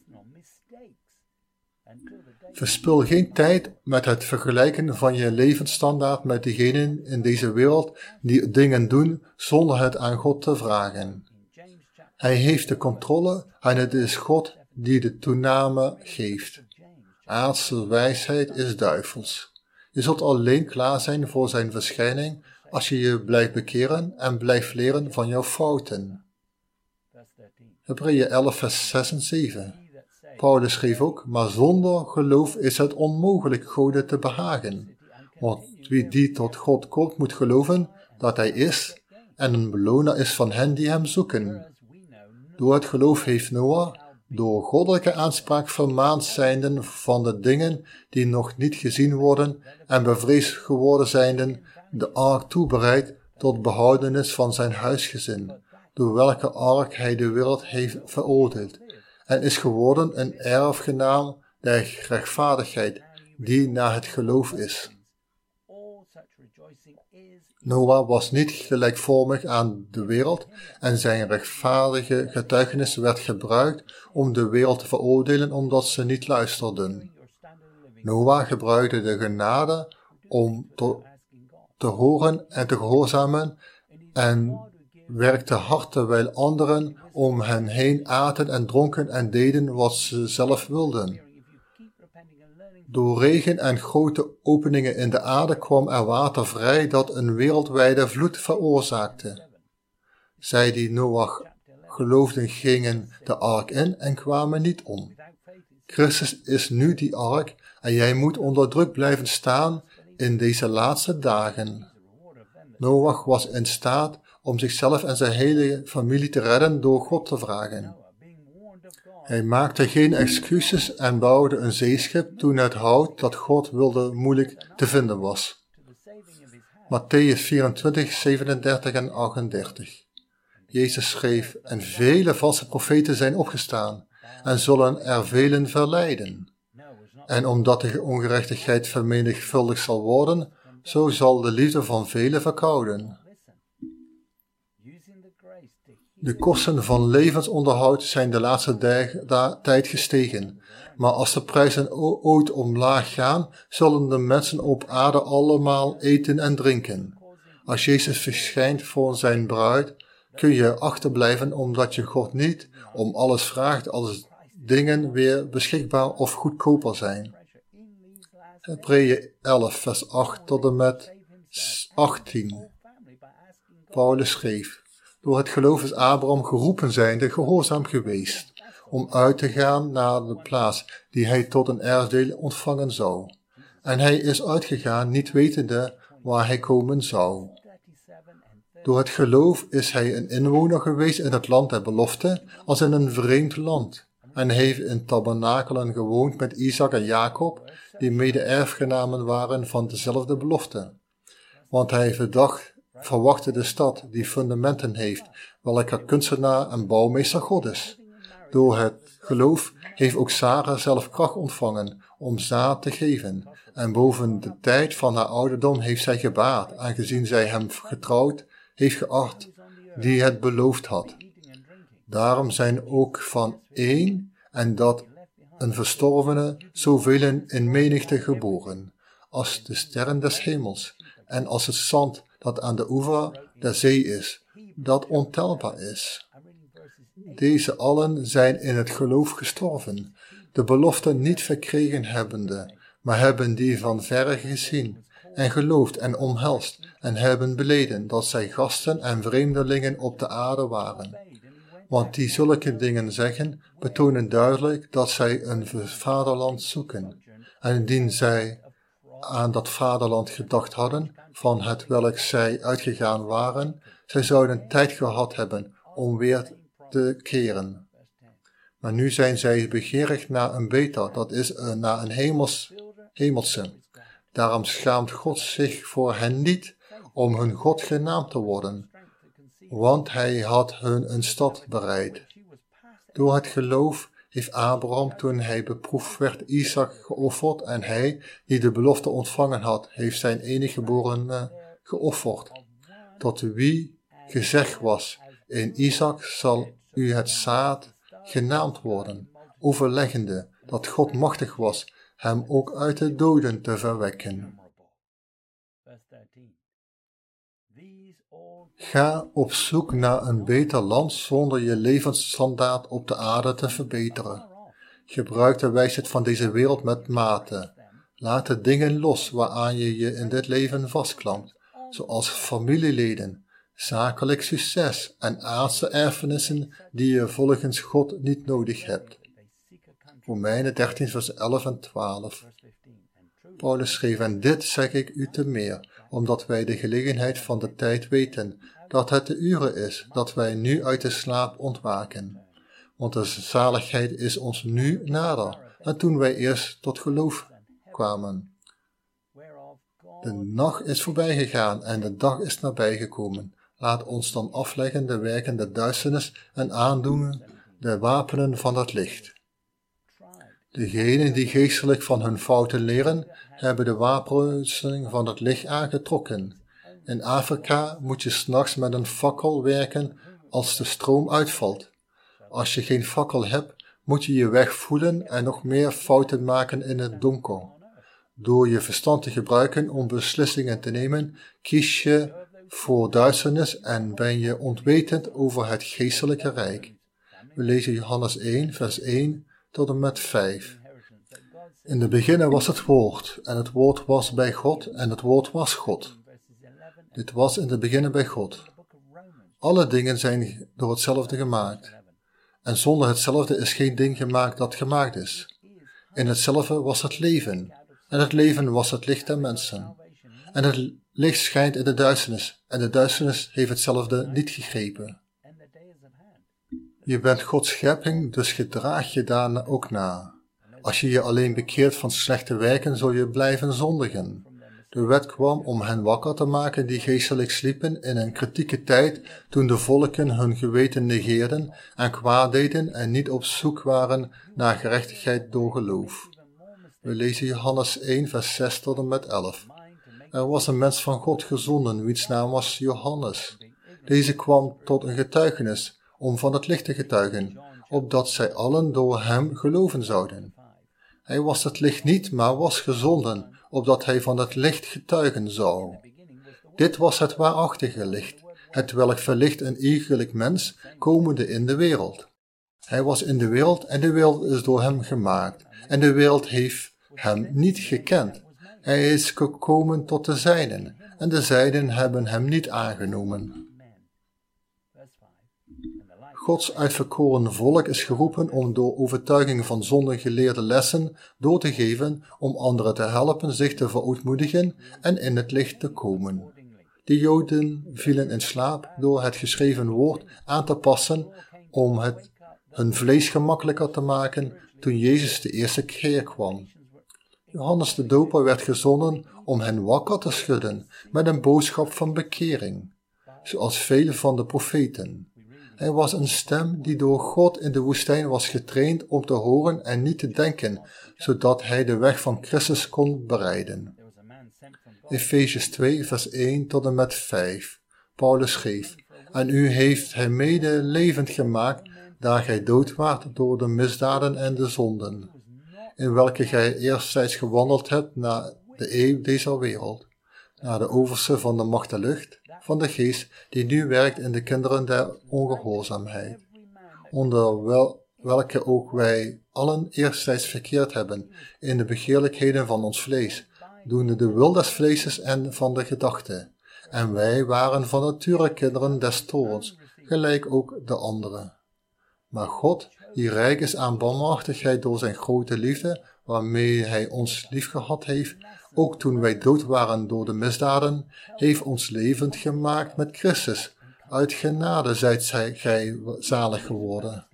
Speaker 2: Verspil geen tijd met het vergelijken van je levensstandaard met diegenen in deze wereld die dingen doen zonder het aan God te vragen. Hij heeft de controle en het is God die de toename geeft. Aardse wijsheid is duivels. Je zult alleen klaar zijn voor zijn verschijning als je je blijft bekeren en blijft leren van jouw fouten. Hebreeën 11 vers 6 en 7. Paulus schreef ook, maar zonder geloof is het onmogelijk Gode te behagen. Want wie die tot God komt moet geloven dat hij is en een beloner is van hen die hem zoeken. Door het geloof heeft Noach, door goddelijke aanspraak vermaand zijnde van de dingen die nog niet gezien worden en bevreesd geworden zijnde, de ark toebereid tot behoudenis van zijn huisgezin, door welke ark hij de wereld heeft veroordeeld, en is geworden een erfgenaam der rechtvaardigheid, die naar het geloof is. Noach was niet gelijkvormig aan de wereld en zijn rechtvaardige getuigenis werd gebruikt om de wereld te veroordelen omdat ze niet luisterden. Noach gebruikte de genade om te horen en te gehoorzamen en werkte hard terwijl anderen om hen heen aten en dronken en deden wat ze zelf wilden. Door regen en grote openingen in de aarde kwam er water vrij dat een wereldwijde vloed veroorzaakte. Zij die Noach geloofden gingen de ark in en kwamen niet om. Christus is nu die ark en jij moet onder druk blijven staan in deze laatste dagen. Noach was in staat om zichzelf en zijn hele familie te redden door God te vragen. Hij maakte geen excuses en bouwde een zeeschip toen het hout dat God wilde moeilijk te vinden was. Mattheüs 24, 37 en 38. Jezus schreef, en vele valse profeten zijn opgestaan, en zullen er velen verleiden. En omdat de ongerechtigheid vermenigvuldigd zal worden, zo zal de liefde van velen verkouden. De kosten van levensonderhoud zijn de laatste tijd gestegen, maar als de prijzen ooit omlaag gaan, zullen de mensen op aarde allemaal eten en drinken. Als Jezus verschijnt voor zijn bruid, kun je achterblijven omdat je God niet om alles vraagt als dingen weer beschikbaar of goedkoper zijn. Hebreeën 11 vers 8 tot en met 18. Paulus schreef, door het geloof is Abraham geroepen zijnde gehoorzaam geweest, om uit te gaan naar de plaats die hij tot een erfdeel ontvangen zou. En hij is uitgegaan niet wetende waar hij komen zou. Door het geloof is hij een inwoner geweest in het land der belofte, als in een vreemd land. En heeft in tabernakelen gewoond met Isaac en Jacob, die mede-erfgenamen waren van dezelfde belofte. Want hij verwachtte de stad die fundamenten heeft, welke kunstenaar en bouwmeester God is. Door het geloof heeft ook Sarah zelf kracht ontvangen om zaad te geven. En boven de tijd van haar ouderdom heeft zij gebaard, aangezien zij hem getrouwd heeft geacht, die het beloofd had. Daarom zijn ook van één, en dat een verstorvene, zoveel in menigte geboren, als de sterren des hemels, en als het zand dat aan de oever der zee is, dat ontelbaar is. Deze allen zijn in het geloof gestorven, de belofte niet verkregen hebbende, maar hebben die van verre gezien, en geloofd en omhelst, en hebben beleden dat zij gasten en vreemdelingen op de aarde waren. Want die zulke dingen zeggen, betonen duidelijk dat zij een vaderland zoeken. En indien zij aan dat vaderland gedacht hadden, van het welk zij uitgegaan waren, zij zouden tijd gehad hebben om weer te keren. Maar nu zijn zij begeerig naar een beter, dat is naar een hemelse. Daarom schaamt God zich voor hen niet, om hun God genaamd te worden, want hij had hun een stad bereid. Door het geloof heeft Abraham, toen hij beproefd werd, Isaac geofferd, en hij, die de belofte ontvangen had, heeft zijn enige geborene geofferd, tot wie gezegd was, in Isaac zal u het zaad genaamd worden, overleggende dat God machtig was hem ook uit de doden te verwekken. Ga op zoek naar een beter land zonder je levensstandaard op de aarde te verbeteren. Gebruik de wijsheid van deze wereld met mate. Laat de dingen los waaraan je je in dit leven vastklampt, zoals familieleden, zakelijk succes en aardse erfenissen die je volgens God niet nodig hebt. Romeinen 13 vers 11 en 12. Paulus schreef, en dit zeg ik u te meer, omdat wij de gelegenheid van de tijd weten, dat het de uren is, dat wij nu uit de slaap ontwaken. Want de zaligheid is ons nu nader, dan toen wij eerst tot geloof kwamen. De nacht is voorbij gegaan en de dag is nabijgekomen. Laat ons dan afleggen de werken der duisternis en aandoen de wapenen van het licht. Degenen die geestelijk van hun fouten leren, hebben de wapenrusting van het licht aangetrokken. In Afrika moet je 's nachts met een fakkel werken als de stroom uitvalt. Als je geen fakkel hebt, moet je je weg voelen en nog meer fouten maken in het donker. Door je verstand te gebruiken om beslissingen te nemen, kies je voor duisternis en ben je onwetend over het geestelijke rijk. We lezen Johannes 1, vers 1 tot en met 5. In de beginne was het woord, en het woord was bij God, en het woord was God. Dit was in de beginne bij God. Alle dingen zijn door hetzelfde gemaakt. En zonder hetzelfde is geen ding gemaakt dat gemaakt is. In hetzelfde was het leven, en het leven was het licht der mensen. En het licht schijnt in de duisternis, en de duisternis heeft hetzelfde niet gegrepen. Je bent Gods schepping, dus gedraag je daar ook na. Als je je alleen bekeert van slechte werken, zul je blijven zondigen. De wet kwam om hen wakker te maken die geestelijk sliepen in een kritieke tijd toen de volken hun geweten negeerden en kwaad deden en niet op zoek waren naar gerechtigheid door geloof. We lezen Johannes 1 vers 6 tot en met 11. Er was een mens van God gezonden, wiens naam was Johannes. Deze kwam tot een getuigenis om van het licht te getuigen, opdat zij allen door hem geloven zouden. Hij was het licht niet, maar was gezonden, opdat hij van het licht getuigen zou. Dit was het waarachtige licht, het welk verlicht een iegelijk mens, komende in de wereld. Hij was in de wereld en de wereld is door hem gemaakt, en de wereld heeft hem niet gekend. Hij is gekomen tot de zijnen, en de zijnen hebben hem niet aangenomen. Gods uitverkoren volk is geroepen om door overtuiging van zonde geleerde lessen door te geven om anderen te helpen zich te verootmoedigen en in het licht te komen. De Joden vielen in slaap door het geschreven woord aan te passen om hun vlees gemakkelijker te maken toen Jezus de eerste keer kwam. Johannes de Doper werd gezonden om hen wakker te schudden met een boodschap van bekering, zoals vele van de profeten. Hij was een stem die door God in de woestijn was getraind om te horen en niet te denken, zodat hij de weg van Christus kon bereiden. Efesiërs 2 vers 1 tot en met 5. Paulus schreef: En u heeft hij mede levend gemaakt, daar gij dood waart door de misdaden en de zonden, in welke gij eerstzijds gewandeld hebt naar de eeuw deze wereld, naar de overste van de macht der lucht, van de geest die nu werkt in de kinderen der ongehoorzaamheid, onder welke ook wij allen eerstzijds verkeerd hebben in de begeerlijkheden van ons vlees, doende de wil des vleeses en van de gedachte. En wij waren van nature kinderen des toorns, gelijk ook de anderen. Maar God, die rijk is aan barmhartigheid door zijn grote liefde, waarmee hij ons liefgehad heeft, ook toen wij dood waren door de misdaden, heeft ons levend gemaakt met Christus. Uit genade zijt gij zalig geworden.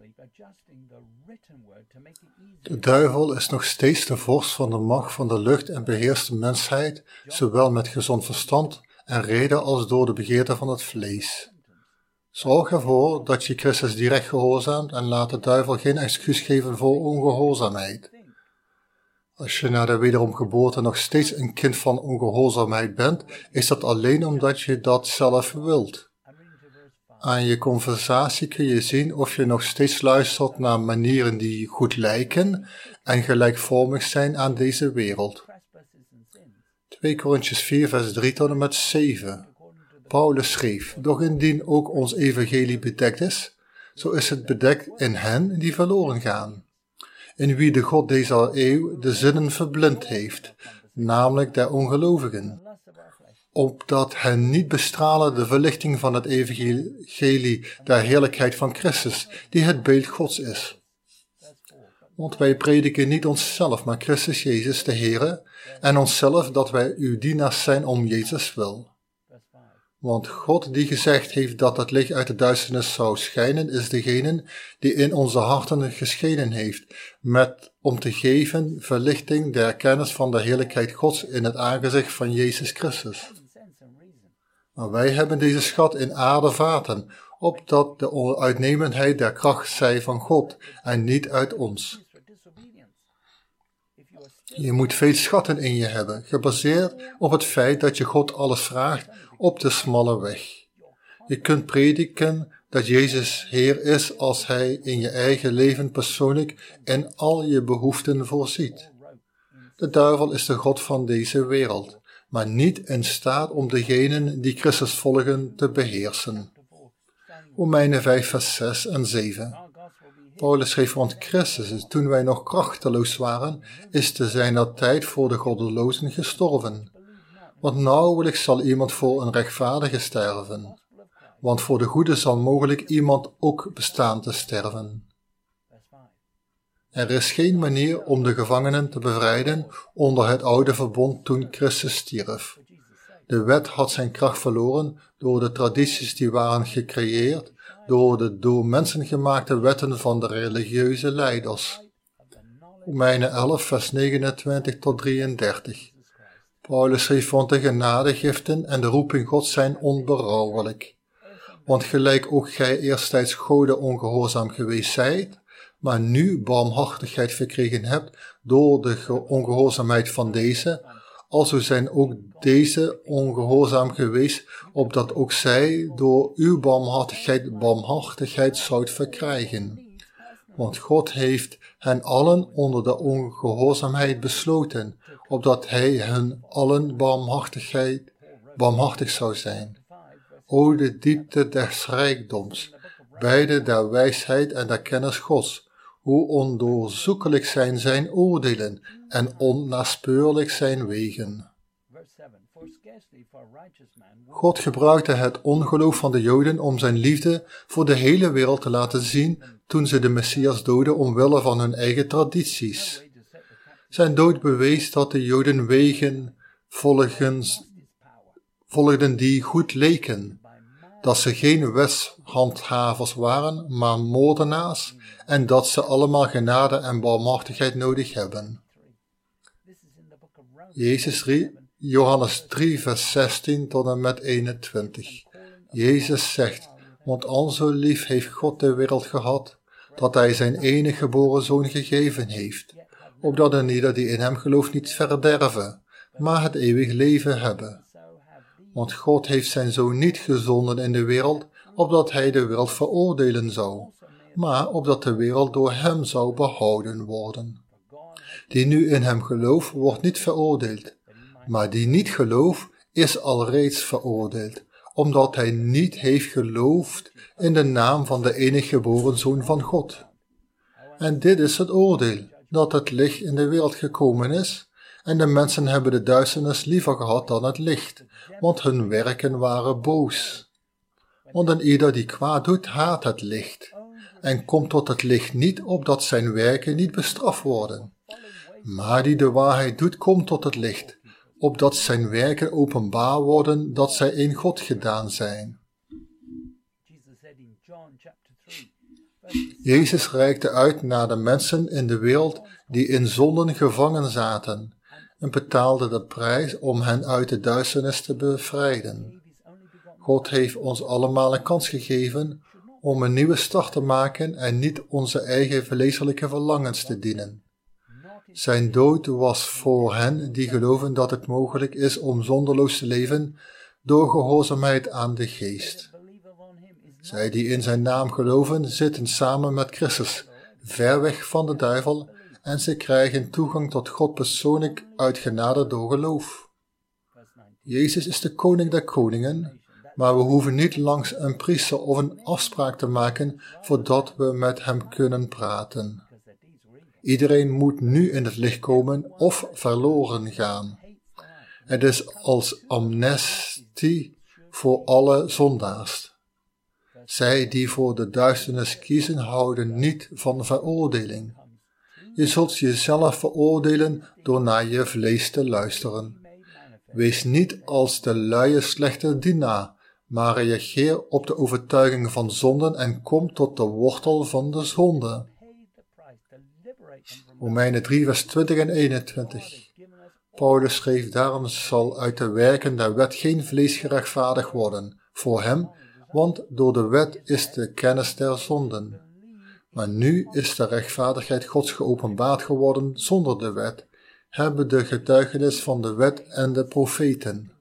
Speaker 2: De duivel is nog steeds de vorst van de macht van de lucht en beheerst de mensheid, zowel met gezond verstand en reden als door de begeerte van het vlees. Zorg ervoor dat je Christus direct gehoorzaamt en laat de duivel geen excuus geven voor ongehoorzaamheid. Als je na de wederomgeboorte nog steeds een kind van ongehoorzaamheid bent, is dat alleen omdat je dat zelf wilt. Aan je conversatie kun je zien of je nog steeds luistert naar manieren die goed lijken en gelijkvormig zijn aan deze wereld. 2 Korintiërs 4 vers 3 tot en met 7. Paulus schreef: Doch indien ook ons evangelie bedekt is, zo is het bedekt in hen die verloren gaan, in wie de God deze eeuw de zinnen verblind heeft, namelijk der ongelovigen, opdat hen niet bestralen de verlichting van het evangelie der heerlijkheid van Christus, die het beeld Gods is. Want wij prediken niet onszelf, maar Christus Jezus de Heere, en onszelf dat wij uw dienaars zijn om Jezus wil. Want God die gezegd heeft dat het licht uit de duisternis zou schijnen, is degene die in onze harten geschenen heeft, om te geven verlichting der kennis van de heerlijkheid Gods in het aangezicht van Jezus Christus. Maar wij hebben deze schat in aardevaten, opdat de uitnemendheid der kracht zij van God en niet uit ons. Je moet veel schatten in je hebben, gebaseerd op het feit dat je God alles vraagt op de smalle weg. Je kunt prediken dat Jezus Heer is als Hij in je eigen leven persoonlijk in al je behoeften voorziet. De duivel is de god van deze wereld, maar niet in staat om degenen die Christus volgen te beheersen. Romeinen 5 vers 6 en 7. Paulus schreef: Want Christus, toen wij nog krachteloos waren, is te zijner tijd voor de goddelozen gestorven. Want nauwelijks zal iemand voor een rechtvaardige sterven, want voor de goede zal mogelijk iemand ook bestaan te sterven. Er is geen manier om de gevangenen te bevrijden onder het oude verbond toen Christus stierf. De wet had zijn kracht verloren door de tradities die waren gecreëerd door mensen gemaakte wetten van de religieuze leiders. Romeinen 11 vers 29 tot 33. Paulus schreef, want de genadegiften en de roeping Gods zijn onberouwelijk. Want gelijk ook gij eersttijds Gode ongehoorzaam geweest zijt, maar nu barmhartigheid verkregen hebt door de ongehoorzaamheid van deze, alzo zijn ook deze ongehoorzaam geweest, opdat ook zij door uw barmhartigheid zouden verkrijgen. Want God heeft hen allen onder de ongehoorzaamheid besloten, opdat hij hun allen barmhartig zou zijn. O de diepte des rijkdoms, beide der wijsheid en der kennis Gods, hoe ondoorzoekelijk zijn oordelen en onnaspeurlijk zijn wegen. God gebruikte het ongeloof van de Joden om zijn liefde voor de hele wereld te laten zien toen ze de Messias doodden omwille van hun eigen tradities. Zijn dood bewees dat de Joden wegen volgden die goed leken, dat ze geen wetshandhavers waren, maar moordenaars, en dat ze allemaal genade en barmhartigheid nodig hebben. Johannes 3 vers 16 tot en met 21. Jezus zegt, want al zo lief heeft God de wereld gehad, dat hij zijn enige geboren zoon gegeven heeft, opdat een ieder die in hem gelooft niet verderven, maar het eeuwig leven hebben. Want God heeft zijn zoon niet gezonden in de wereld, opdat hij de wereld veroordelen zou, maar opdat de wereld door hem zou behouden worden. Die nu in hem gelooft, wordt niet veroordeeld, maar die niet gelooft, is alreeds veroordeeld, omdat hij niet heeft geloofd in de naam van de enige geboren Zoon van God. En dit is het oordeel, dat het licht in de wereld gekomen is, en de mensen hebben de duisternis liever gehad dan het licht, want hun werken waren boos. Want een ieder die kwaad doet, haat het licht, en komt tot het licht niet, opdat zijn werken niet bestraft worden. Maar die de waarheid doet, komt tot het licht, opdat zijn werken openbaar worden, dat zij in God gedaan zijn. Jezus reikte uit naar de mensen in de wereld die in zonden gevangen zaten, en betaalde de prijs om hen uit de duisternis te bevrijden. God heeft ons allemaal een kans gegeven om een nieuwe start te maken en niet onze eigen vleeselijke verlangens te dienen. Zijn dood was voor hen die geloven dat het mogelijk is om zonderloos te leven door gehoorzaamheid aan de Geest. Zij die in zijn naam geloven zitten samen met Christus, ver weg van de duivel, en ze krijgen toegang tot God persoonlijk uit genade door geloof. Jezus is de koning der koningen, maar we hoeven niet langs een priester of een afspraak te maken voordat we met hem kunnen praten. Iedereen moet nu in het licht komen of verloren gaan. Het is als amnestie voor alle zondaars. Zij die voor de duisternis kiezen, houden niet van veroordeling. Je zult jezelf veroordelen door naar je vlees te luisteren. Wees niet als de luie slechte dienaar, maar reageer op de overtuiging van zonden en kom tot de wortel van de zonde. Romeinen 3 vers 20 en 21. Paulus schreef, daarom zal uit de werken der wet geen vlees gerechtvaardigd worden voor hem, want door de wet is de kennis der zonden. Maar nu is de rechtvaardigheid Gods geopenbaard geworden zonder de wet, hebben de getuigenis van de wet en de profeten.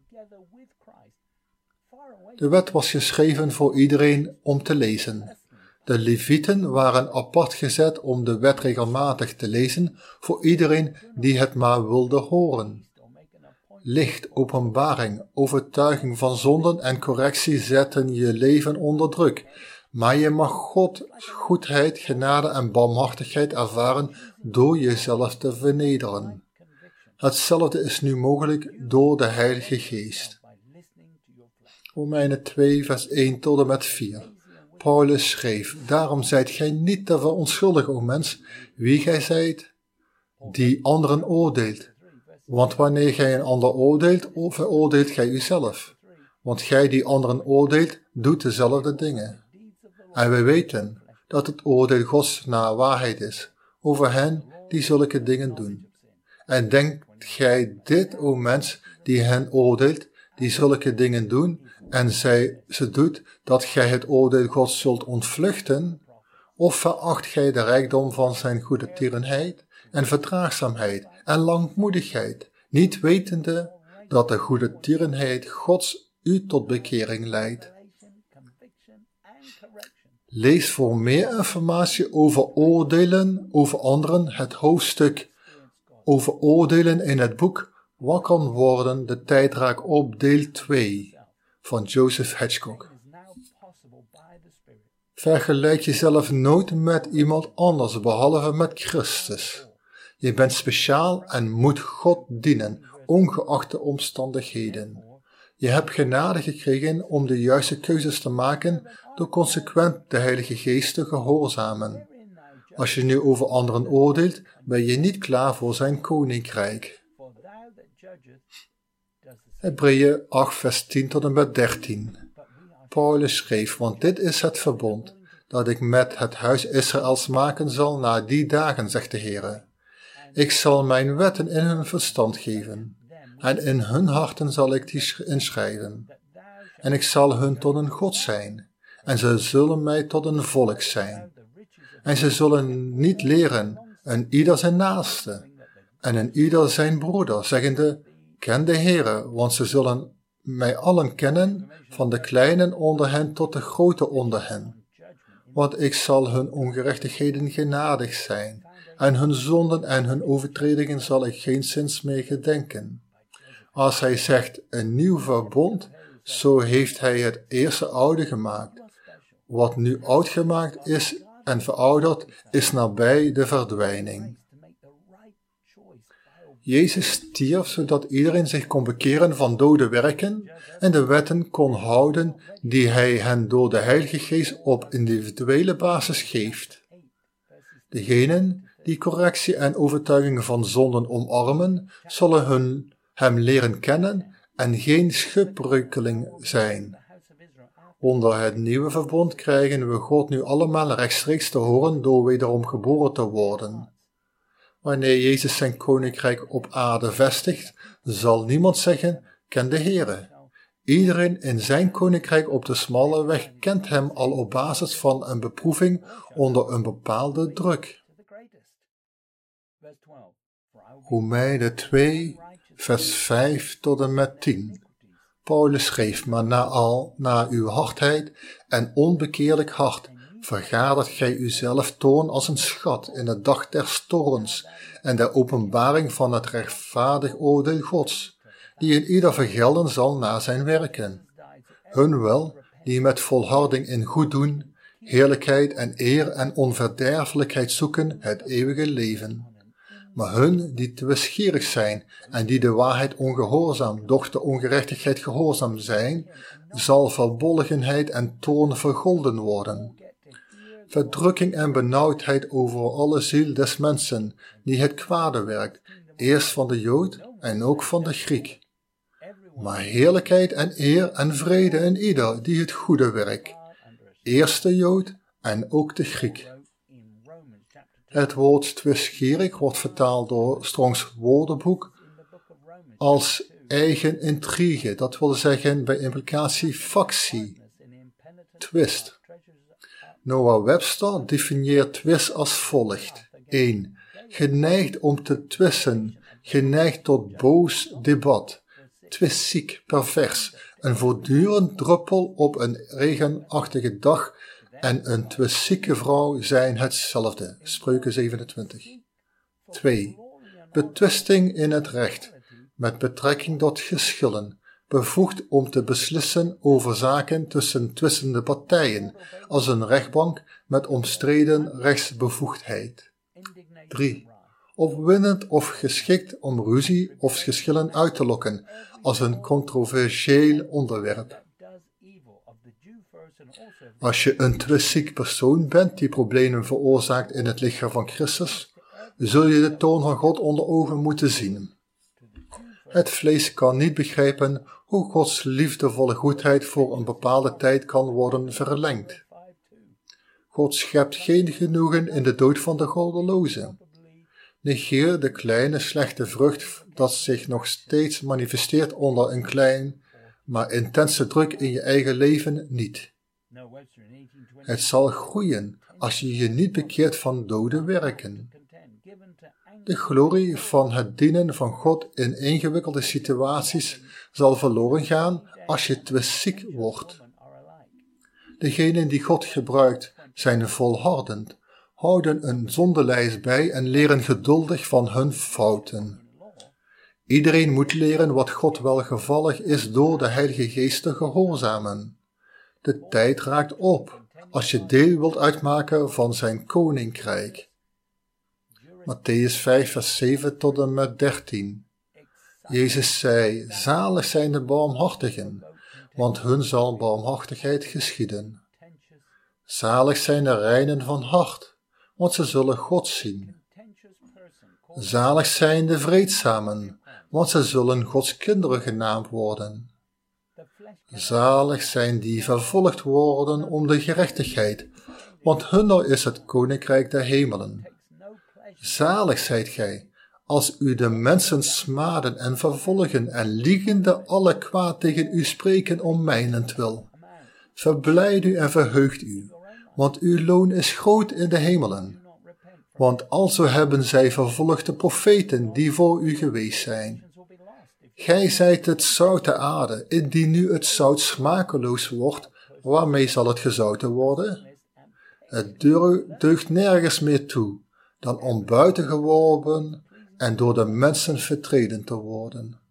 Speaker 2: De wet was geschreven voor iedereen om te lezen. De Levieten waren apart gezet om de wet regelmatig te lezen voor iedereen die het maar wilde horen. Licht, openbaring, overtuiging van zonden en correctie zetten je leven onder druk, maar je mag God, goedheid, genade en barmhartigheid ervaren door jezelf te vernederen. Hetzelfde is nu mogelijk door de Heilige Geest. Romeinen 2 vers 1 tot en met 4. Paulus schreef, daarom zijt gij niet te verontschuldigen, o mens, wie gij zijt, die anderen oordeelt. Want wanneer gij een ander oordeelt, veroordeelt gij uzelf. Want gij die anderen oordeelt, doet dezelfde dingen. En we weten dat het oordeel Gods naar waarheid is over hen die zulke dingen doen. En denkt gij dit, o mens, die hen oordeelt, die zulke dingen doen, en zij ze doet, dat gij het oordeel Gods zult ontvluchten? Of veracht gij de rijkdom van zijn goede tierenheid en verdraagzaamheid en langmoedigheid, niet wetende dat de goede tierenheid Gods u tot bekering leidt? Lees voor meer informatie over oordelen over anderen het hoofdstuk over oordelen in het boek Wat kan worden, de tijd raakt op, deel 2 van Joseph Hedgecock. Vergelijk jezelf nooit met iemand anders behalve met Christus. Je bent speciaal en moet God dienen, ongeacht de omstandigheden. Je hebt genade gekregen om de juiste keuzes te maken door consequent de Heilige Geest te gehoorzamen. Als je nu over anderen oordeelt, ben je niet klaar voor zijn koninkrijk. Hebreeën 8 vers 10 tot en met 13. Paulus schreef, want dit is het verbond dat ik met het huis Israëls maken zal na die dagen, zegt de Heere. Ik zal mijn wetten in hun verstand geven, en in hun harten zal ik die inschrijven. En ik zal hun tot een God zijn, en ze zullen mij tot een volk zijn. En ze zullen niet leren, een ieder zijn naaste, en een ieder zijn broeder, zeggende, ken de Heere, want ze zullen mij allen kennen, van de kleinen onder hen tot de grote onder hen. Want ik zal hun ongerechtigheden genadig zijn, en hun zonden en hun overtredingen zal ik geenszins meer gedenken. Als hij zegt een nieuw verbond, zo heeft hij het eerste oude gemaakt. Wat nu oud gemaakt is en verouderd, is nabij de verdwijning. Jezus stierf zodat iedereen zich kon bekeren van dode werken en de wetten kon houden die hij hen door de Heilige Geest op individuele basis geeft. Degenen die correctie en overtuiging van zonden omarmen, zullen hem leren kennen en geen schipbreukeling zijn. Onder het nieuwe verbond krijgen we God nu allemaal rechtstreeks te horen door wederom geboren te worden. Wanneer Jezus zijn koninkrijk op aarde vestigt, zal niemand zeggen, ken de Heere. Iedereen in zijn koninkrijk op de smalle weg kent hem al op basis van een beproeving onder een bepaalde druk. Romeinen 2, vers 5 tot en met 10. Paulus schreef, maar na uw hardheid en onbekeerlijk hart, vergadert gij uzelf toorn als een schat in het dag des toorns en der openbaring van het rechtvaardig oordeel Gods, die in ieder vergelden zal na zijn werken. Hun wel, die met volharding in goed doen, heerlijkheid en eer en onverderfelijkheid zoeken het eeuwige leven. Maar hun die te wisgierig zijn en die de waarheid ongehoorzaam, doch de ongerechtigheid gehoorzaam zijn, zal verbolgenheid en toorn vergolden worden. Verdrukking en benauwdheid over alle ziel des mensen, die het kwade werkt, eerst van de Jood en ook van de Griek. Maar heerlijkheid en eer en vrede in ieder die het goede werkt, eerst de Jood en ook de Griek. Het woord twisgierig wordt vertaald door Strongs woordenboek als eigen intrige, dat wil zeggen bij implicatie factie, twist. Noah Webster definieert twist als volgt. 1. Geneigd om te twisten, geneigd tot boos debat, twistziek, pervers, een voortdurend druppel op een regenachtige dag en een twistzieke vrouw zijn hetzelfde. Spreuken 27. 2. Betwisting in het recht, met betrekking tot geschillen, bevoegd om te beslissen over zaken tussen twistende partijen, als een rechtbank met omstreden rechtsbevoegdheid. 3. Opwindend of geschikt om ruzie of geschillen uit te lokken, als een controversieel onderwerp. Als je een twistziek persoon bent die problemen veroorzaakt in het lichaam van Christus, zul je de toorn van God onder ogen moeten zien. Het vlees kan niet begrijpen hoe Gods liefdevolle goedheid voor een bepaalde tijd kan worden verlengd. God schept geen genoegen in de dood van de goddeloze. Negeer de kleine slechte vrucht dat zich nog steeds manifesteert onder een klein, maar intense druk in je eigen leven niet. Het zal groeien als je je niet bekeert van dode werken. De glorie van het dienen van God in ingewikkelde situaties zal verloren gaan als je twistziek wordt. Degenen die God gebruikt zijn volhardend, houden een zondelijst bij en leren geduldig van hun fouten. Iedereen moet leren wat God welgevallig is door de Heilige Geest te gehoorzamen. De tijd raakt op als je deel wilt uitmaken van zijn koninkrijk. Mattheüs 5 vers 7 tot en met 13. Jezus zei, zalig zijn de barmhartigen, want hun zal barmhartigheid geschieden. Zalig zijn de reinen van hart, want ze zullen God zien. Zalig zijn de vreedzamen, want ze zullen Gods kinderen genaamd worden. Zalig zijn die vervolgd worden om de gerechtigheid, want hunner is het koninkrijk der hemelen. Zalig zijt gij, als u de mensen smaden en vervolgen en liegende alle kwaad tegen u spreken om mijnentwil. Verblijd u en verheugt u, want uw loon is groot in de hemelen. Want alzo hebben zij vervolgd de profeten die voor u geweest zijn. Gij zijt het zout der aarde, indien nu het zout smakeloos wordt, waarmee zal het gezouten worden? Het deugt nergens meer toe, dan om buiten geworpen en door de mensen vertreden te worden.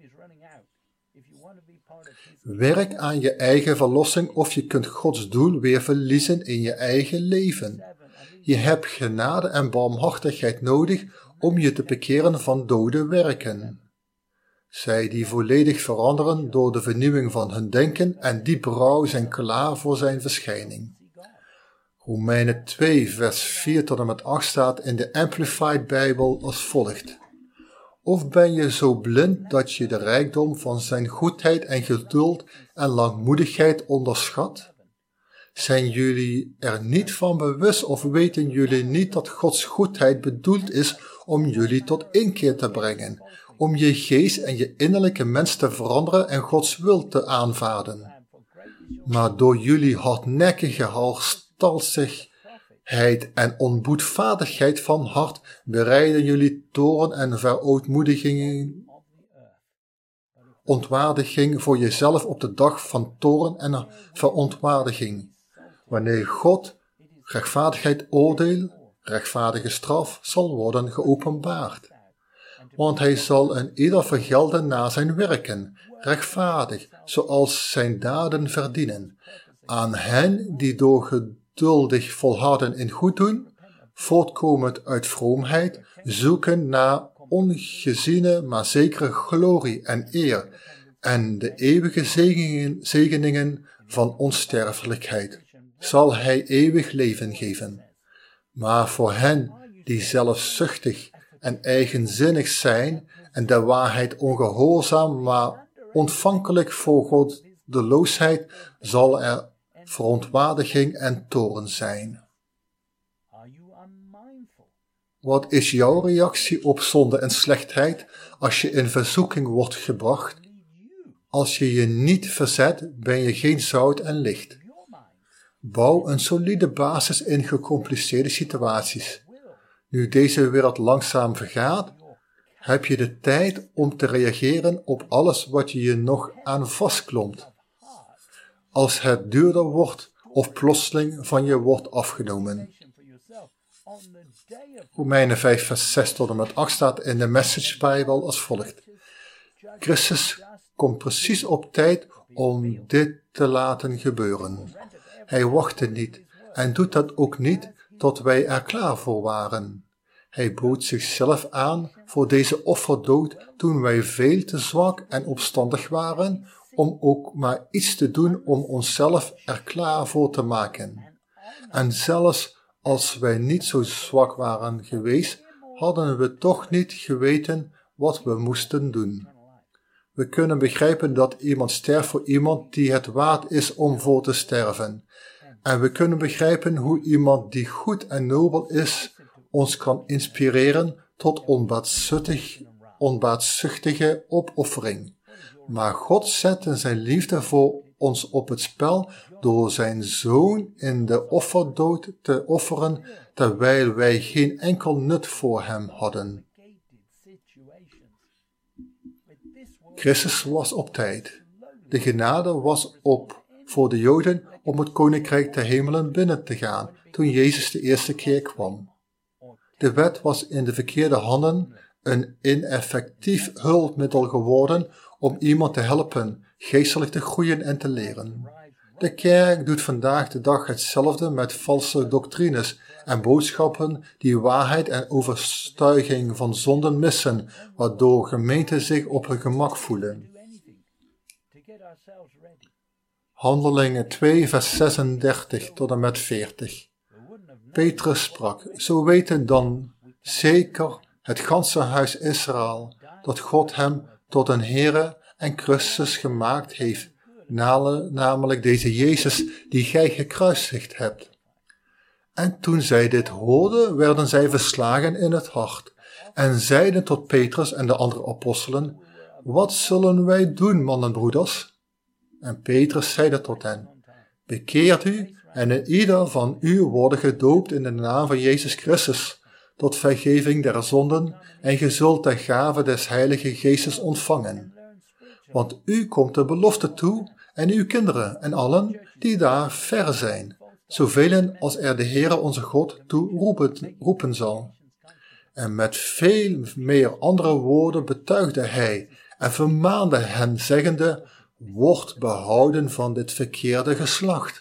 Speaker 2: Werk aan je eigen verlossing of je kunt Gods doel weer verliezen in je eigen leven. Je hebt genade en barmhartigheid nodig om je te bekeren van dode werken. Zij die volledig veranderen door de vernieuwing van hun denken en diep berouw zijn klaar voor zijn verschijning. Romeinen 2 vers 4 tot en met 8 staat in de Amplified Bijbel als volgt. Of ben je zo blind dat je de rijkdom van zijn goedheid en geduld en langmoedigheid onderschat? Zijn jullie er niet van bewust of weten jullie niet dat Gods goedheid bedoeld is om jullie tot inkeer te brengen, om je geest en je innerlijke mens te veranderen en Gods wil te aanvaarden? Maar door jullie hardnekkige halstarrigheid en onboedvaardigheid van hart bereiden jullie toorn en verontwaardiging voor jezelf op de dag van toorn en verontwaardiging. Wanneer God rechtvaardigheid oordeel, rechtvaardige straf zal worden geopenbaard. Want hij zal een ieder vergelden naar zijn werken, rechtvaardig, zoals zijn daden verdienen. Aan hen die door geduldig volharden in goed doen, voortkomend uit vroomheid, zoeken naar ongeziene maar zekere glorie en eer en de eeuwige zegeningen van onsterfelijkheid, zal hij eeuwig leven geven. Maar voor hen die zelfzuchtig en eigenzinnig zijn en de waarheid ongehoorzaam maar ontvankelijk voor goddeloosheid, zal er verontwaardiging en toorn zijn. Wat is jouw reactie op zonde en slechtheid als je in verzoeking wordt gebracht? Als je je niet verzet, ben je geen zout en licht. Bouw een solide basis in gecompliceerde situaties. Nu deze wereld langzaam vergaat, heb je de tijd om te reageren op alles wat je nog aan vastklomt. Als het duurder wordt of plotseling van je wordt afgenomen. Romeinen 5 vers 6 tot en met 8 staat in de Message Bijbel als volgt. Christus komt precies op tijd om dit te laten gebeuren. Hij wachtte niet en doet dat ook niet tot wij er klaar voor waren. Hij bood zichzelf aan voor deze offerdood toen wij veel te zwak en opstandig waren om ook maar iets te doen om onszelf er klaar voor te maken. En zelfs als wij niet zo zwak waren geweest, hadden we toch niet geweten wat we moesten doen. We kunnen begrijpen dat iemand sterft voor iemand die het waard is om voor te sterven. En we kunnen begrijpen hoe iemand die goed en nobel is, ons kan inspireren tot onbaatzuchtige opoffering. Maar God zette zijn liefde voor ons op het spel door zijn zoon in de offerdood te offeren, terwijl wij geen enkel nut voor hem hadden. Christus was op tijd. De genade was op voor de Joden om het koninkrijk der hemelen binnen te gaan toen Jezus de eerste keer kwam. De wet was in de verkeerde handen een ineffectief hulpmiddel geworden om iemand te helpen geestelijk te groeien en te leren. De kerk doet vandaag de dag hetzelfde met valse doctrines en boodschappen die waarheid en overtuiging van zonden missen, waardoor gemeenten zich op hun gemak voelen. Handelingen 2 vers 36 tot en met 40. Petrus sprak, zo weten dan zeker het ganse huis Israël, dat God hem tot een Heere en Christus gemaakt heeft, namelijk deze Jezus die gij gekruisigd hebt. En toen zij dit hoorden, werden zij verslagen in het hart, en zeiden tot Petrus en de andere apostelen, wat zullen wij doen, mannen en broeders? En Petrus zeide tot hen, bekeert u en ieder van u worden gedoopt in de naam van Jezus Christus, tot vergeving der zonden, en ge zult de gave des Heilige Geestes ontvangen. Want u komt de belofte toe, en uw kinderen, en allen die daar ver zijn, zoveel als er de Heere onze God toe roepen zal. En met veel meer andere woorden betuigde hij, en vermaande hen, zeggende, word behouden van dit verkeerde geslacht.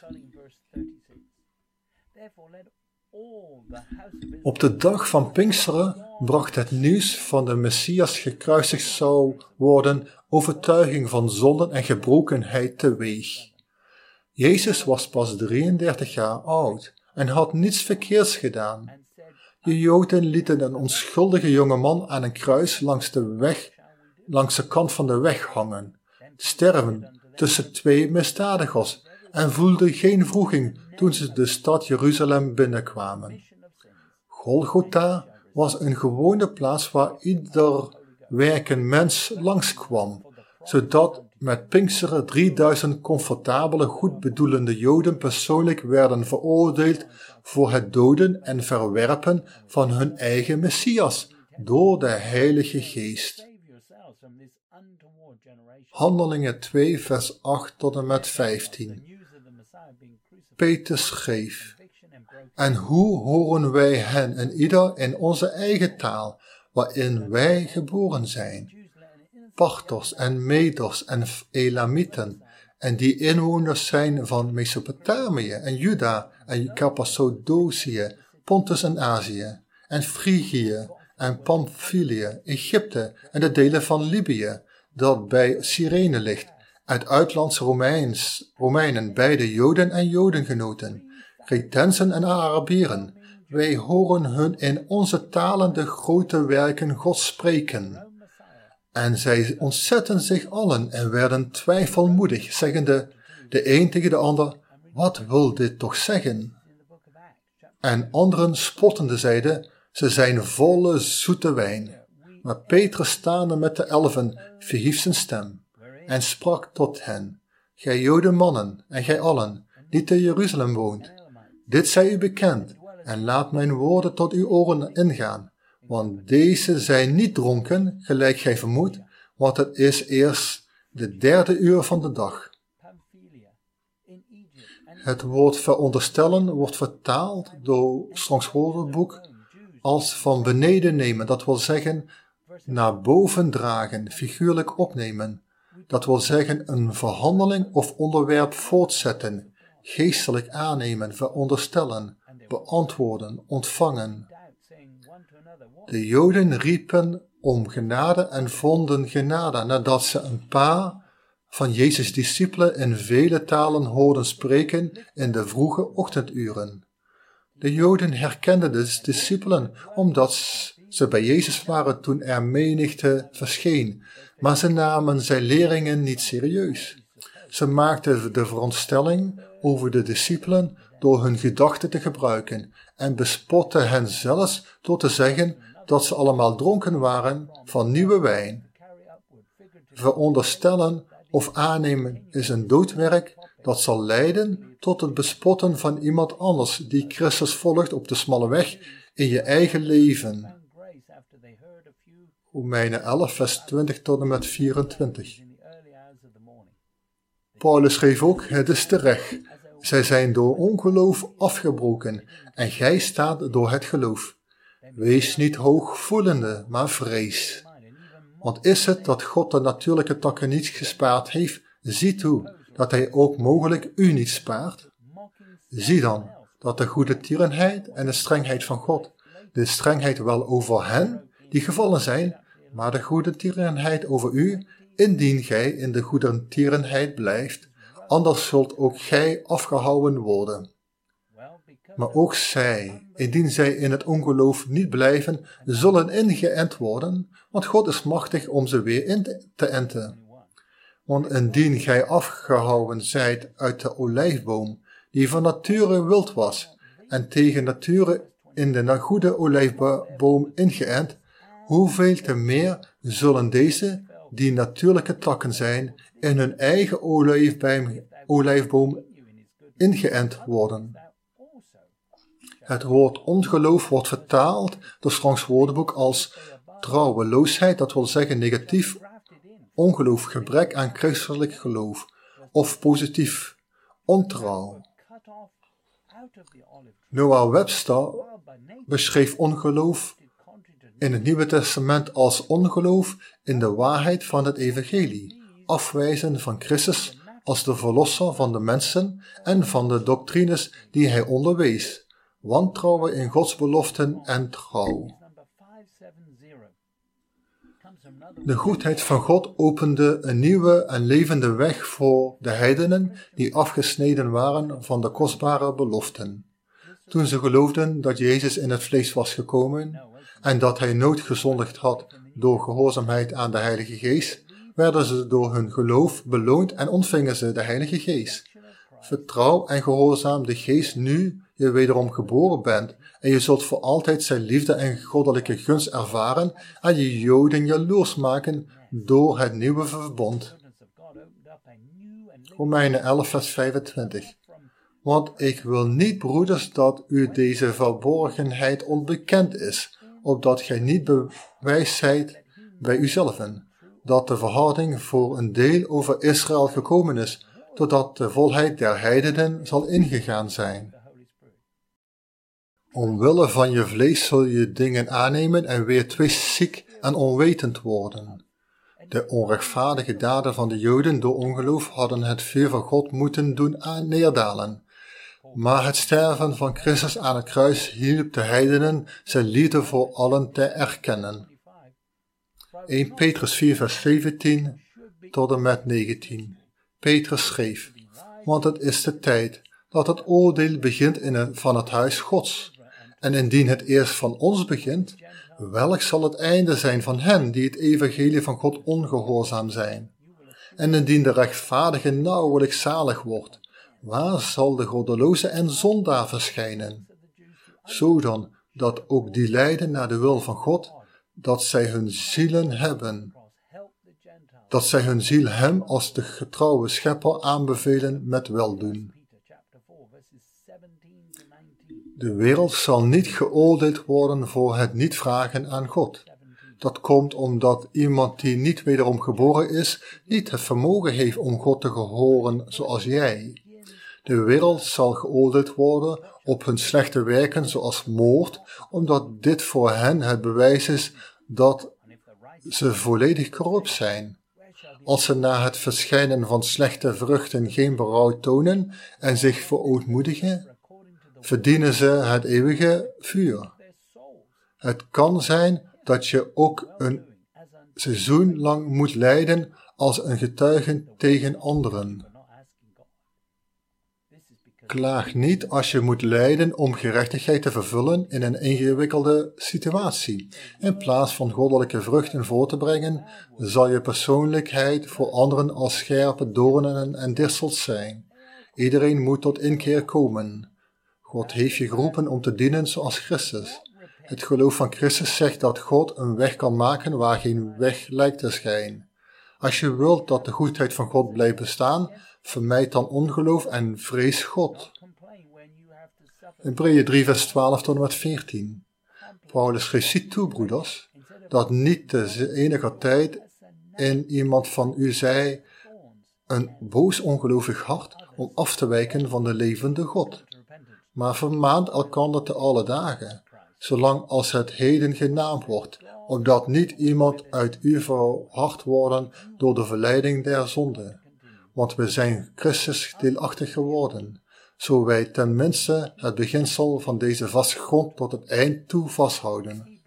Speaker 2: Op de dag van Pinksteren bracht het nieuws van de Messias gekruisigd zou worden overtuiging van zonden en gebrokenheid teweeg. Jezus was pas 33 jaar oud en had niets verkeerds gedaan. De Joden lieten een onschuldige jongeman aan een kruis langs de kant van de weg hangen, sterven tussen twee misdadigers en voelden geen wroeging toen ze de stad Jeruzalem binnenkwamen. Golgotha was een gewone plaats waar ieder werkend mens langskwam, zodat met Pinksteren 3000 comfortabele, goedbedoelende Joden persoonlijk werden veroordeeld voor het doden en verwerpen van hun eigen Messias door de Heilige Geest. Handelingen 2 vers 8 tot en met 15. Petrus schreef, en hoe horen wij hen en ieder in onze eigen taal, waarin wij geboren zijn? Pachters en Meders en Elamieten, en die inwoners zijn van Mesopotamië en Juda en Cappadocië, Pontus en Azië, en Frigië en Pamphylië, Egypte en de delen van Libië, dat bij Cyrene ligt, uit uitlandse Romeinen, beide Joden en Jodengenoten, Cretensen en Arabieren. Wij horen hun in onze talen de grote werken Gods spreken. En zij ontzetten zich allen en werden twijfelmoedig, zeggende, de een tegen de ander, wat wil dit toch zeggen? En anderen spottende zeiden, ze zijn volle zoete wijn. Maar Petrus staande met de 11 verhief zijn stem en sprak tot hen, gij Jodenmannen en gij allen, die te Jeruzalem woont, dit zij u bekend, en laat mijn woorden tot uw oren ingaan, want deze zijn niet dronken, gelijk gij vermoedt, want het is eerst de 3e uur van de dag. Het woord veronderstellen wordt vertaald door Strongs Woordenboek als van beneden nemen, dat wil zeggen naar boven dragen, figuurlijk opnemen. Dat wil zeggen een verhandeling of onderwerp voortzetten, geestelijk aannemen, veronderstellen, beantwoorden, ontvangen. De Joden riepen om genade en vonden genade nadat ze een paar van Jezus' discipelen in vele talen hoorden spreken in de vroege ochtenduren. De Joden herkenden de discipelen omdat ze bij Jezus waren toen er menigte verscheen, maar ze namen zijn leringen niet serieus. Ze maakten de veronderstelling over de discipelen door hun gedachten te gebruiken en bespotten hen zelfs door te zeggen dat ze allemaal dronken waren van nieuwe wijn. Veronderstellen of aannemen is een doodwerk dat zal leiden tot het bespotten van iemand anders die Christus volgt op de smalle weg in je eigen leven. Romeinen 11, vers 20 tot en met 24. Paulus schreef ook, het is terecht. Zij zijn door ongeloof afgebroken en gij staat door het geloof. Wees niet hoogvoelende, maar vrees. Want is het dat God de natuurlijke takken niet gespaard heeft, zie toe dat hij ook mogelijk u niet spaart. Zie dan dat de goede tierenheid en de strengheid van God, de strengheid wel over hen die gevallen zijn, maar de goede tierenheid over u, indien gij in de goede tierenheid blijft, anders zult ook gij afgehouden worden. Maar ook zij, indien zij in het ongeloof niet blijven, zullen ingeënt worden, want God is machtig om ze weer in te enten. Want indien gij afgehouden zijt uit de olijfboom, die van nature wild was, en tegen nature in de goede olijfboom ingeënt, hoeveel te meer zullen deze, die natuurlijke takken zijn, in hun eigen olijfboom ingeënt worden. Het woord ongeloof wordt vertaald door Strongs woordenboek als trouweloosheid, dat wil zeggen negatief ongeloof, gebrek aan christelijk geloof, of positief ontrouw. Noah Webster beschreef ongeloof in het Nieuwe Testament als ongeloof in de waarheid van het evangelie, afwijzen van Christus als de verlosser van de mensen en van de doctrines die hij onderwees, wantrouwen in Gods beloften en trouw. De goedheid van God opende een nieuwe en levende weg voor de heidenen die afgesneden waren van de kostbare beloften. Toen ze geloofden dat Jezus in het vlees was gekomen en dat hij nooit gezondigd had door gehoorzaamheid aan de Heilige Geest, werden ze door hun geloof beloond en ontvingen ze de Heilige Geest. Vertrouw en gehoorzaam de Geest nu je wederom geboren bent en je zult voor altijd zijn liefde en goddelijke gunst ervaren en je Joden jaloers maken door het nieuwe verbond. Romeinen 11 vers 25. Want ik wil niet, broeders, dat u deze verborgenheid onbekend is, opdat gij niet bewijs zijt bij uzelven, dat de verhouding voor een deel over Israël gekomen is, totdat de volheid der heidenen zal ingegaan zijn. Omwille van je vlees zul je dingen aannemen en weer twistziek en onwetend worden. De onrechtvaardige daden van de Joden door ongeloof hadden het vuur van God moeten doen neerdalen. Maar het sterven van Christus aan het kruis hielp de heidenen zijn liefde voor allen te erkennen. 1 Petrus 4 vers 17 tot en met 19. Petrus schreef, want het is de tijd dat het oordeel begint van het huis Gods. En indien het eerst van ons begint, welk zal het einde zijn van hen die het evangelie van God ongehoorzaam zijn? En indien de rechtvaardige nauwelijks zalig wordt, waar zal de goddeloze en zondaar verschijnen? Zodan dat ook die lijden naar de wil van God, dat zij hun zielen hebben. Dat zij hun ziel hem als de getrouwe schepper aanbevelen met weldoen. De wereld zal niet geoordeeld worden voor het niet vragen aan God. Dat komt omdat iemand die niet wederom geboren is, niet het vermogen heeft om God te gehoren zoals jij. De wereld zal geoordeeld worden op hun slechte werken zoals moord, omdat dit voor hen het bewijs is dat ze volledig corrupt zijn. Als ze na het verschijnen van slechte vruchten geen berouw tonen en zich verootmoedigen, verdienen ze het eeuwige vuur. Het kan zijn dat je ook een seizoen lang moet lijden als een getuige tegen anderen. Klaag niet als je moet lijden om gerechtigheid te vervullen in een ingewikkelde situatie. In plaats van goddelijke vruchten voor te brengen, zal je persoonlijkheid voor anderen als scherpe doornen en distels zijn. Iedereen moet tot inkeer komen. God heeft je geroepen om te dienen zoals Christus. Het geloof van Christus zegt dat God een weg kan maken waar geen weg lijkt te schijnen. Als je wilt dat de goedheid van God blijft bestaan, vermijd dan ongeloof en vrees God. Hebreeën 3 vers 12 tot en met 14. Paulus schreef, ziet toe, broeders, dat niet de enige tijd in iemand van u zij een boos ongelovig hart om af te wijken van de levende God. Maar vermaant elkander te alle dagen, zolang als het heden genaamd wordt, opdat niet iemand uit u verhard worden door de verleiding der zonde. Want we zijn Christus deelachtig geworden, zo wij tenminste het beginsel van deze vaste grond tot het eind toe vasthouden.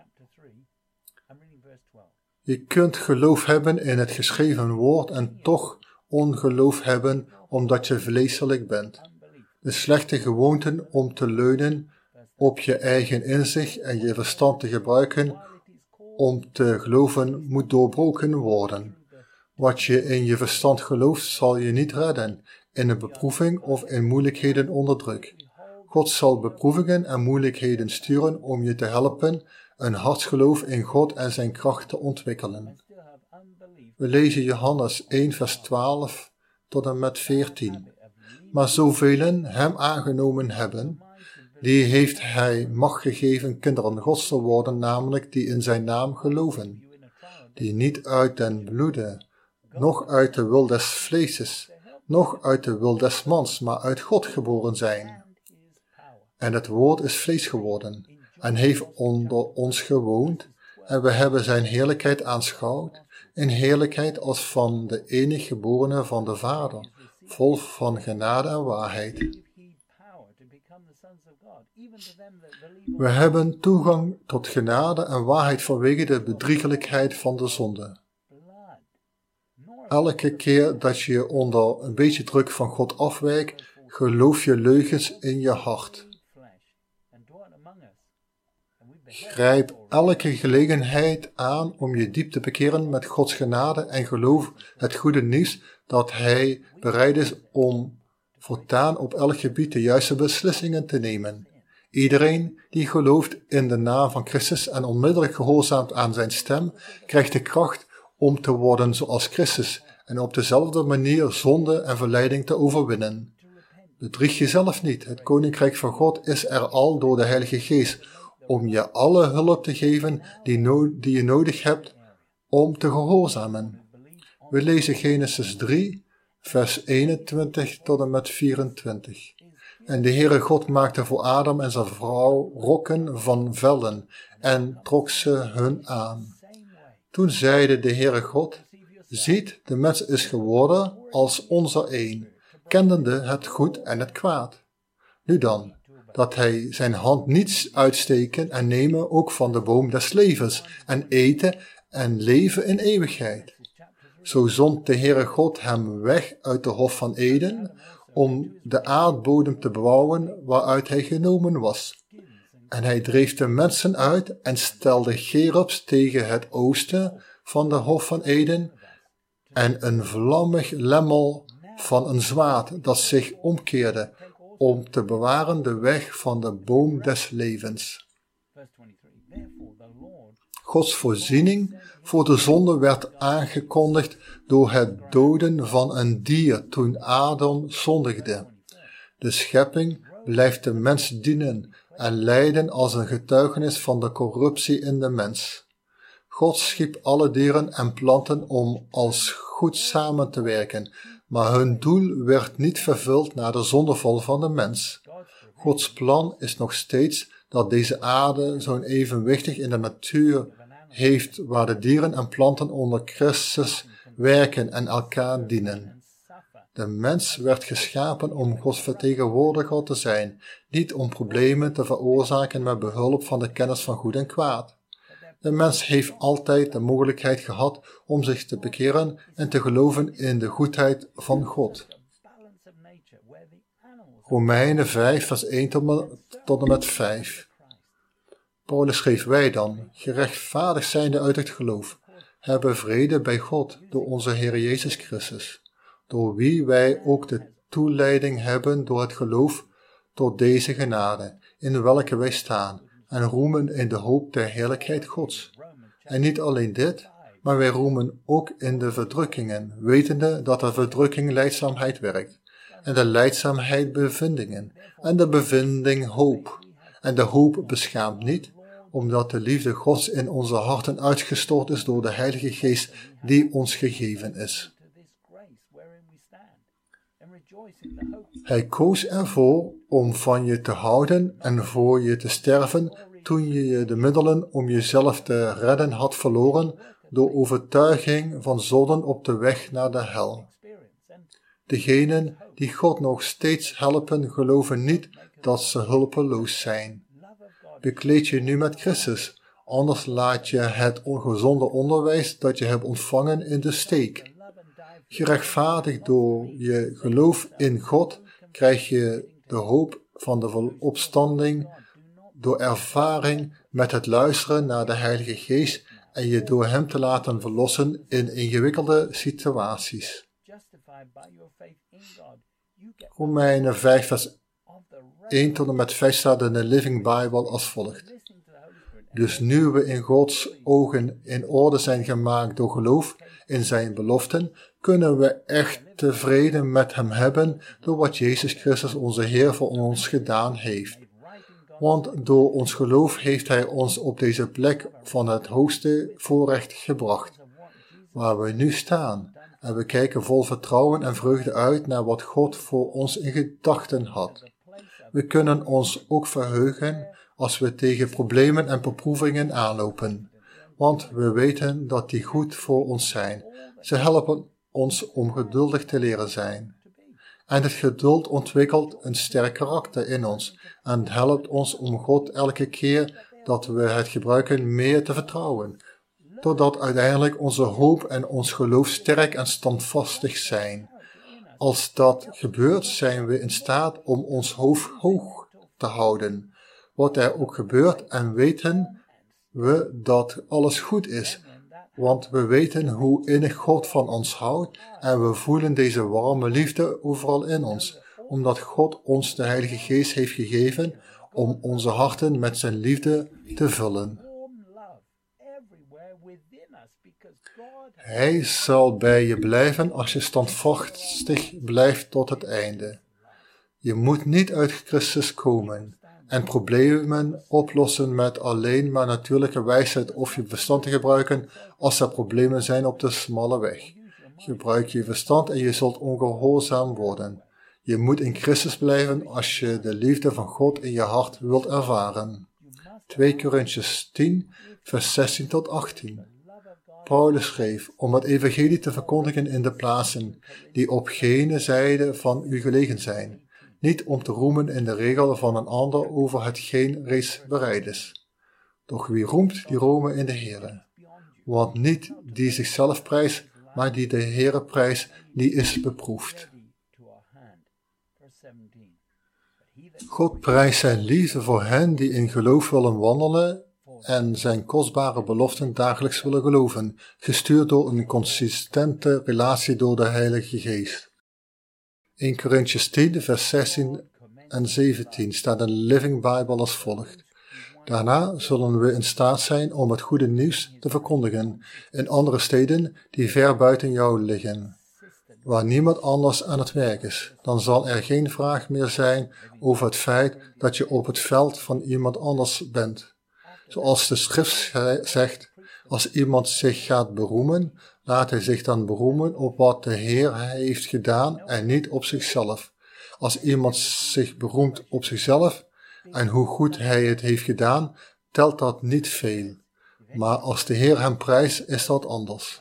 Speaker 2: Je kunt geloof hebben in het geschreven woord en toch ongeloof hebben omdat je vleeselijk bent. De slechte gewoonte om te leunen op je eigen inzicht en je verstand te gebruiken om te geloven moet doorbroken worden. Wat je in je verstand gelooft zal je niet redden, in een beproeving of in moeilijkheden onder druk. God zal beproevingen en moeilijkheden sturen om je te helpen een hartsgeloof in God en zijn kracht te ontwikkelen. We lezen Johannes 1 vers 12 tot en met 14. Maar zoveel hem aangenomen hebben, die heeft hij macht gegeven kinderen Gods te worden, namelijk die in zijn naam geloven, die niet uit den bloede, noch uit de wil des vleeses, noch uit de wil des mans, maar uit God geboren zijn. En het woord is vlees geworden, en heeft onder ons gewoond, en we hebben zijn heerlijkheid aanschouwd, een heerlijkheid als van de enig geborene van de Vader, vol van genade en waarheid. We hebben toegang tot genade en waarheid vanwege de bedriegelijkheid van de zonde. Elke keer dat je onder een beetje druk van God afwijkt, geloof je leugens in je hart. Grijp elke gelegenheid aan om je diep te bekeren met Gods genade en geloof het goede nieuws dat Hij bereid is om voortaan op elk gebied de juiste beslissingen te nemen. Iedereen die gelooft in de naam van Christus en onmiddellijk gehoorzaamt aan zijn stem, krijgt de kracht om te worden zoals Christus en op dezelfde manier zonde en verleiding te overwinnen. Bedrieg jezelf niet, het Koninkrijk van God is er al door de Heilige Geest, om je alle hulp te geven die je nodig hebt om te gehoorzamen. We lezen Genesis 3, vers 21 tot en met 24. En de Heere God maakte voor Adam en zijn vrouw rokken van vellen en trok ze hun aan. Toen zeide de Heere God, ziet, de mens is geworden als onze een, kennende het goed en het kwaad. Nu dan, dat hij zijn hand niet uitsteken en nemen ook van de boom des levens en eten en leven in eeuwigheid. Zo zond de Heere God hem weg uit de hof van Eden, om de aardbodem te bebouwen waaruit hij genomen was. En hij dreef de mensen uit en stelde cherubs tegen het oosten van de hof van Eden en een vlammig lemmel van een zwaard dat zich omkeerde om te bewaren de weg van de boom des levens. Gods voorziening voor de zonde werd aangekondigd door het doden van een dier toen Adam zondigde. De schepping blijft de mens dienen en lijden als een getuigenis van de corruptie in de mens. God schiep alle dieren en planten om als goed samen te werken, maar hun doel werd niet vervuld na de zondeval van de mens. Gods plan is nog steeds dat deze aarde zo'n evenwichtig in de natuur heeft waar de dieren en planten onder Christus werken en elkaar dienen. De mens werd geschapen om Gods vertegenwoordiger te zijn, niet om problemen te veroorzaken met behulp van de kennis van goed en kwaad. De mens heeft altijd de mogelijkheid gehad om zich te bekeren en te geloven in de goedheid van God. Romeinen 5 vers 1 tot en met 5. Paulus schreef: wij dan, gerechtvaardigd zijnde uit het geloof, hebben vrede bij God door onze Heer Jezus Christus, door wie wij ook de toeleiding hebben door het geloof tot deze genade, in welke wij staan, en roemen in de hoop der heerlijkheid Gods. En niet alleen dit, maar wij roemen ook in de verdrukkingen, wetende dat de verdrukking lijdzaamheid werkt, en de lijdzaamheid bevindingen, en de bevinding hoop. En de hoop beschaamt niet, omdat de liefde Gods in onze harten uitgestort is door de Heilige Geest die ons gegeven is. Hij koos ervoor om van je te houden en voor je te sterven toen je de middelen om jezelf te redden had verloren door overtuiging van zonden op de weg naar de hel. Degenen die God nog steeds helpen geloven niet dat ze hulpeloos zijn. Bekleed je nu met Christus, anders laat je het ongezonde onderwijs dat je hebt ontvangen in de steek. Gerechtvaardigd door je geloof in God, krijg je de hoop van de opstanding door ervaring met het luisteren naar de Heilige Geest en je door Hem te laten verlossen in ingewikkelde situaties. Romeinen 5 vers 1 tot en met 5 staat in de Living Bible als volgt. Dus nu we in Gods ogen in orde zijn gemaakt door geloof in zijn beloften, kunnen we echt tevreden met Hem hebben door wat Jezus Christus onze Heer voor ons gedaan heeft. Want door ons geloof heeft Hij ons op deze plek van het hoogste voorrecht gebracht, waar we nu staan. En we kijken vol vertrouwen en vreugde uit naar wat God voor ons in gedachten had. We kunnen ons ook verheugen als we tegen problemen en beproevingen aanlopen, want we weten dat die goed voor ons zijn. Ze helpen ons om geduldig te leren zijn. En het geduld ontwikkelt een sterk karakter in ons en helpt ons om God elke keer dat we het gebruiken meer te vertrouwen, totdat uiteindelijk onze hoop en ons geloof sterk en standvastig zijn. Als dat gebeurt, zijn we in staat om ons hoofd hoog te houden, wat er ook gebeurt, en weten we dat alles goed is, want we weten hoe innig God van ons houdt en we voelen deze warme liefde overal in ons, omdat God ons de Heilige Geest heeft gegeven om onze harten met zijn liefde te vullen. Hij zal bij je blijven als je standvastig blijft tot het einde. Je moet niet uit Christus komen en problemen oplossen met alleen maar natuurlijke wijsheid of je verstand te gebruiken als er problemen zijn op de smalle weg. Gebruik je verstand en je zult ongehoorzaam worden. Je moet in Christus blijven als je de liefde van God in je hart wilt ervaren. 2 Korintiërs 10, vers 16 tot 18. Paulus schreef om het evangelie te verkondigen in de plaatsen die op gene zijde van u gelegen zijn, niet om te roemen in de regel van een ander over hetgeen reeds bereid is. Doch wie roemt, die rome in de Heere. Want niet die zichzelf prijst, maar die de Heere prijst, die is beproefd. God prijst zijn liefde voor hen die in geloof willen wandelen en zijn kostbare beloften dagelijks willen geloven, gestuurd door een consistente relatie door de Heilige Geest. 1 Korintiërs 10, vers 16 en 17 staat in de Living Bible als volgt. Daarna zullen we in staat zijn om het goede nieuws te verkondigen in andere steden die ver buiten jou liggen, waar niemand anders aan het werk is. Dan zal er geen vraag meer zijn over het feit dat je op het veld van iemand anders bent. Zoals de schrift zegt, als iemand zich gaat beroemen, laat hij zich dan beroemen op wat de Heer heeft gedaan en niet op zichzelf. Als iemand zich beroemt op zichzelf en hoe goed hij het heeft gedaan, telt dat niet veel. Maar als de Heer hem prijst, is dat anders.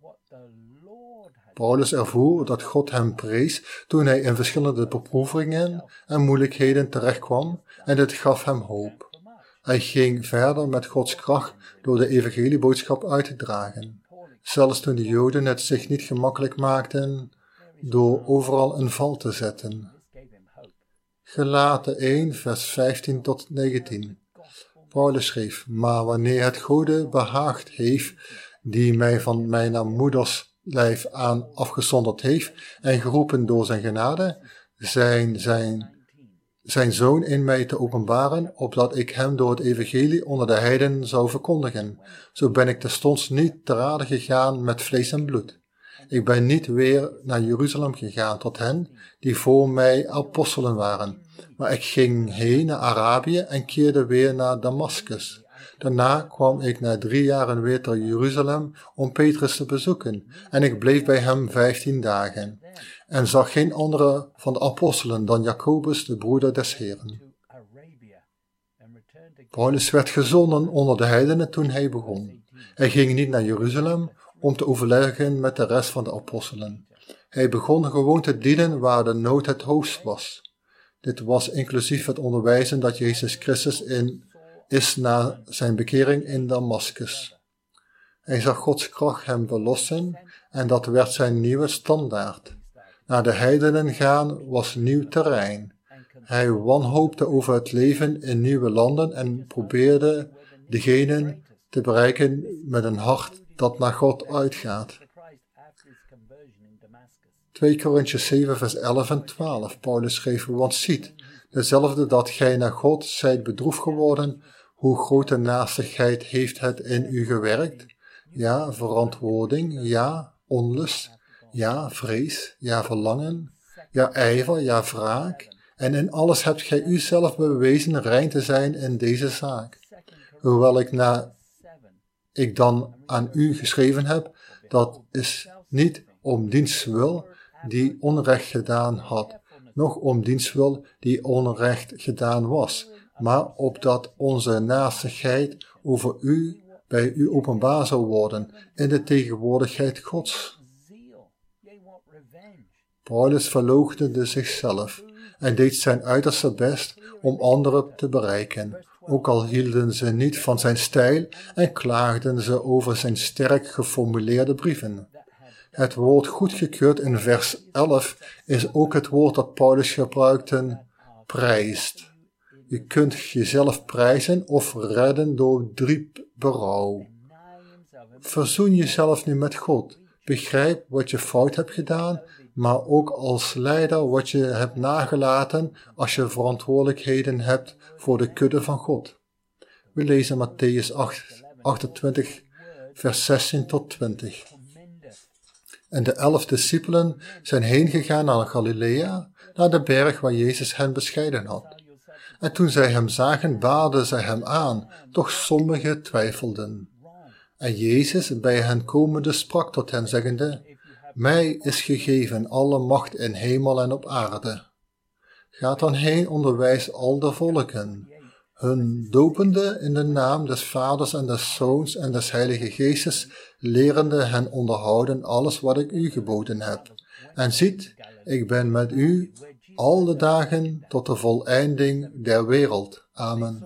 Speaker 2: Paulus ervoer dat God hem prees toen hij in verschillende beproevingen en moeilijkheden terechtkwam en dit gaf hem hoop. Hij ging verder met Gods kracht door de evangelieboodschap uit te dragen. Zelfs toen de Joden het zich niet gemakkelijk maakten door overal een val te zetten. Galaten 1 vers 15 tot 19. Paulus schreef, maar wanneer het Gode behaagd heeft, die mij van mijn moeders lijf aan afgezonderd heeft en geroepen door zijn genade, zijn Zoon in mij te openbaren, opdat ik hem door het evangelie onder de heidenen zou verkondigen. Zo ben ik terstond niet te rade gegaan met vlees en bloed. Ik ben niet weer naar Jeruzalem gegaan tot hen, die voor mij apostelen waren. Maar ik ging heen naar Arabië en keerde weer naar Damascus. Daarna kwam ik na 3 jaren weer naar Jeruzalem om Petrus te bezoeken. En ik bleef bij hem 15 dagen. En zag geen andere van de apostelen dan Jacobus, de broeder des Heren. Paulus werd gezonden onder de heidenen toen hij begon. Hij ging niet naar Jeruzalem om te overleggen met de rest van de apostelen. Hij begon gewoon te dienen waar de nood het hoogst was. Dit was inclusief het onderwijzen dat Jezus Christus is na zijn bekering in Damascus. Hij zag Gods kracht hem verlossen en dat werd zijn nieuwe standaard. Naar de heidenen gaan was nieuw terrein. Hij wanhoopte over het leven in nieuwe landen en probeerde degenen te bereiken met een hart dat naar God uitgaat. 2 Korintiërs 7 vers 11 en 12. Paulus schreef, want ziet, dezelfde dat gij naar God zijt bedroefd geworden, hoe grote naastigheid heeft het in u gewerkt? Ja, verantwoording, ja, onlust, ja, vrees, ja, verlangen, ja, ijver, ja, wraak. En in alles hebt gij u zelf bewezen rein te zijn in deze zaak. Hoewel ik dan aan u geschreven heb, dat is niet om diens wil die onrecht gedaan had, noch om diens wil die onrecht gedaan was, maar opdat onze naastigheid over u bij u openbaar zou worden in de tegenwoordigheid Gods. Paulus verloochende zichzelf en deed zijn uiterste best om anderen te bereiken, ook al hielden ze niet van zijn stijl en klaagden ze over zijn sterk geformuleerde brieven. Het woord goedgekeurd in vers 11 is ook het woord dat Paulus gebruikte, prijst. Je kunt jezelf prijzen of redden door diep berouw. Verzoen jezelf nu met God. Begrijp wat je fout hebt gedaan, maar ook als leider wat je hebt nagelaten als je verantwoordelijkheden hebt voor de kudde van God. We lezen Mattheüs 28, vers 16 tot 20. En de 11 discipelen zijn heen gegaan naar Galilea, naar de berg waar Jezus hen bescheiden had. En toen zij hem zagen, baden zij hem aan, doch sommigen twijfelden. En Jezus, bij hen komende, sprak tot hen, zeggende, mij is gegeven alle macht in hemel en op aarde. Gaat dan heen, onderwijs al de volken, hun dopende in de naam des Vaders en des Zoons en des Heilige Geestes, lerende hen onderhouden alles wat ik u geboden heb. En ziet, ik ben met u al de dagen tot de voleinding der wereld. Amen.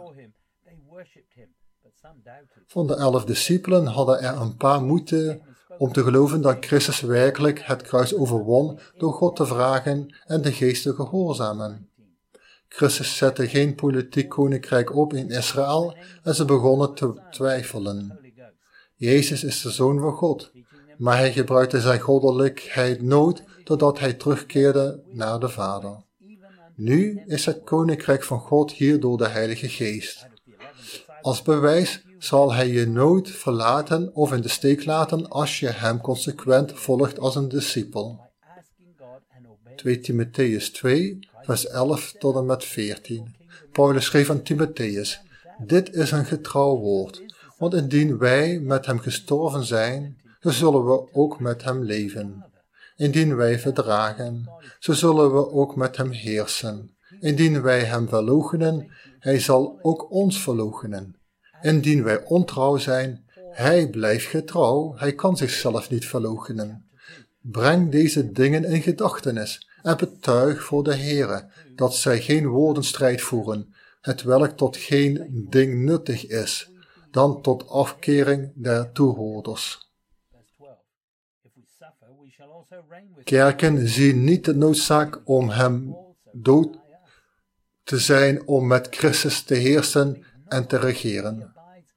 Speaker 2: Van de 11 discipelen hadden er een paar moeite om te geloven dat Christus werkelijk het kruis overwon door God te vragen en de geest te gehoorzamen. Christus zette geen politiek koninkrijk op in Israël en ze begonnen te twijfelen. Jezus is de Zoon van God, maar hij gebruikte zijn goddelijkheid nooit totdat hij terugkeerde naar de Vader. Nu is het koninkrijk van God hier door de Heilige Geest. Als bewijs zal hij je nooit verlaten of in de steek laten als je hem consequent volgt als een discipel. 2 Timotheüs 2, vers 11 tot en met 14. Paulus schreef aan Timotheüs, dit is een getrouw woord, want indien wij met hem gestorven zijn, zo zullen we ook met hem leven. Indien wij verdragen, zo zullen we ook met hem heersen. Indien wij hem verloochenen, hij zal ook ons verloochenen. Indien wij ontrouw zijn, hij blijft getrouw, hij kan zichzelf niet verloochenen. Breng deze dingen in gedachtenis en betuig voor de Heere, dat zij geen woordenstrijd voeren, hetwelk tot geen ding nuttig is, dan tot afkering der toehoorders. Kerken zien niet de noodzaak om hem dood te zijn om met Christus te heersen en te regeren.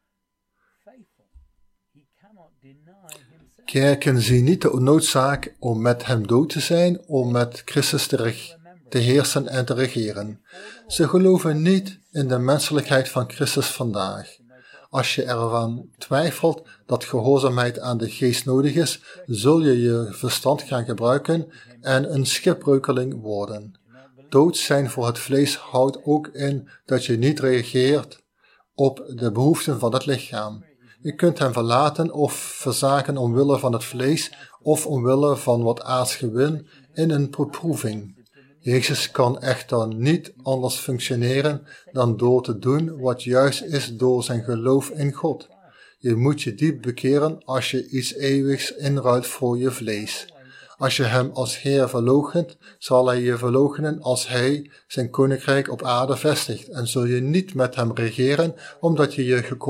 Speaker 2: Kerken zien niet de noodzaak om met hem dood te zijn, om met Christus te heersen en te regeren. Ze geloven niet in de menselijkheid van Christus vandaag. Als je ervan twijfelt dat gehoorzaamheid aan de geest nodig is, zul je je verstand gaan gebruiken en een schipbreukeling worden. Dood zijn voor het vlees houdt ook in dat je niet reageert op de behoeften van het lichaam. Je kunt hem verlaten of verzaken omwille van het vlees of omwille van wat aards gewin in een beproeving. Jezus kan echter niet anders functioneren dan door te doen wat juist is door zijn geloof in God. Je moet je diep bekeren als je iets eeuwigs inruilt voor je vlees. Als je hem als Heer verloochent, zal hij je verloochenen als hij zijn koninkrijk op aarde vestigt en zul je niet met hem regeren omdat je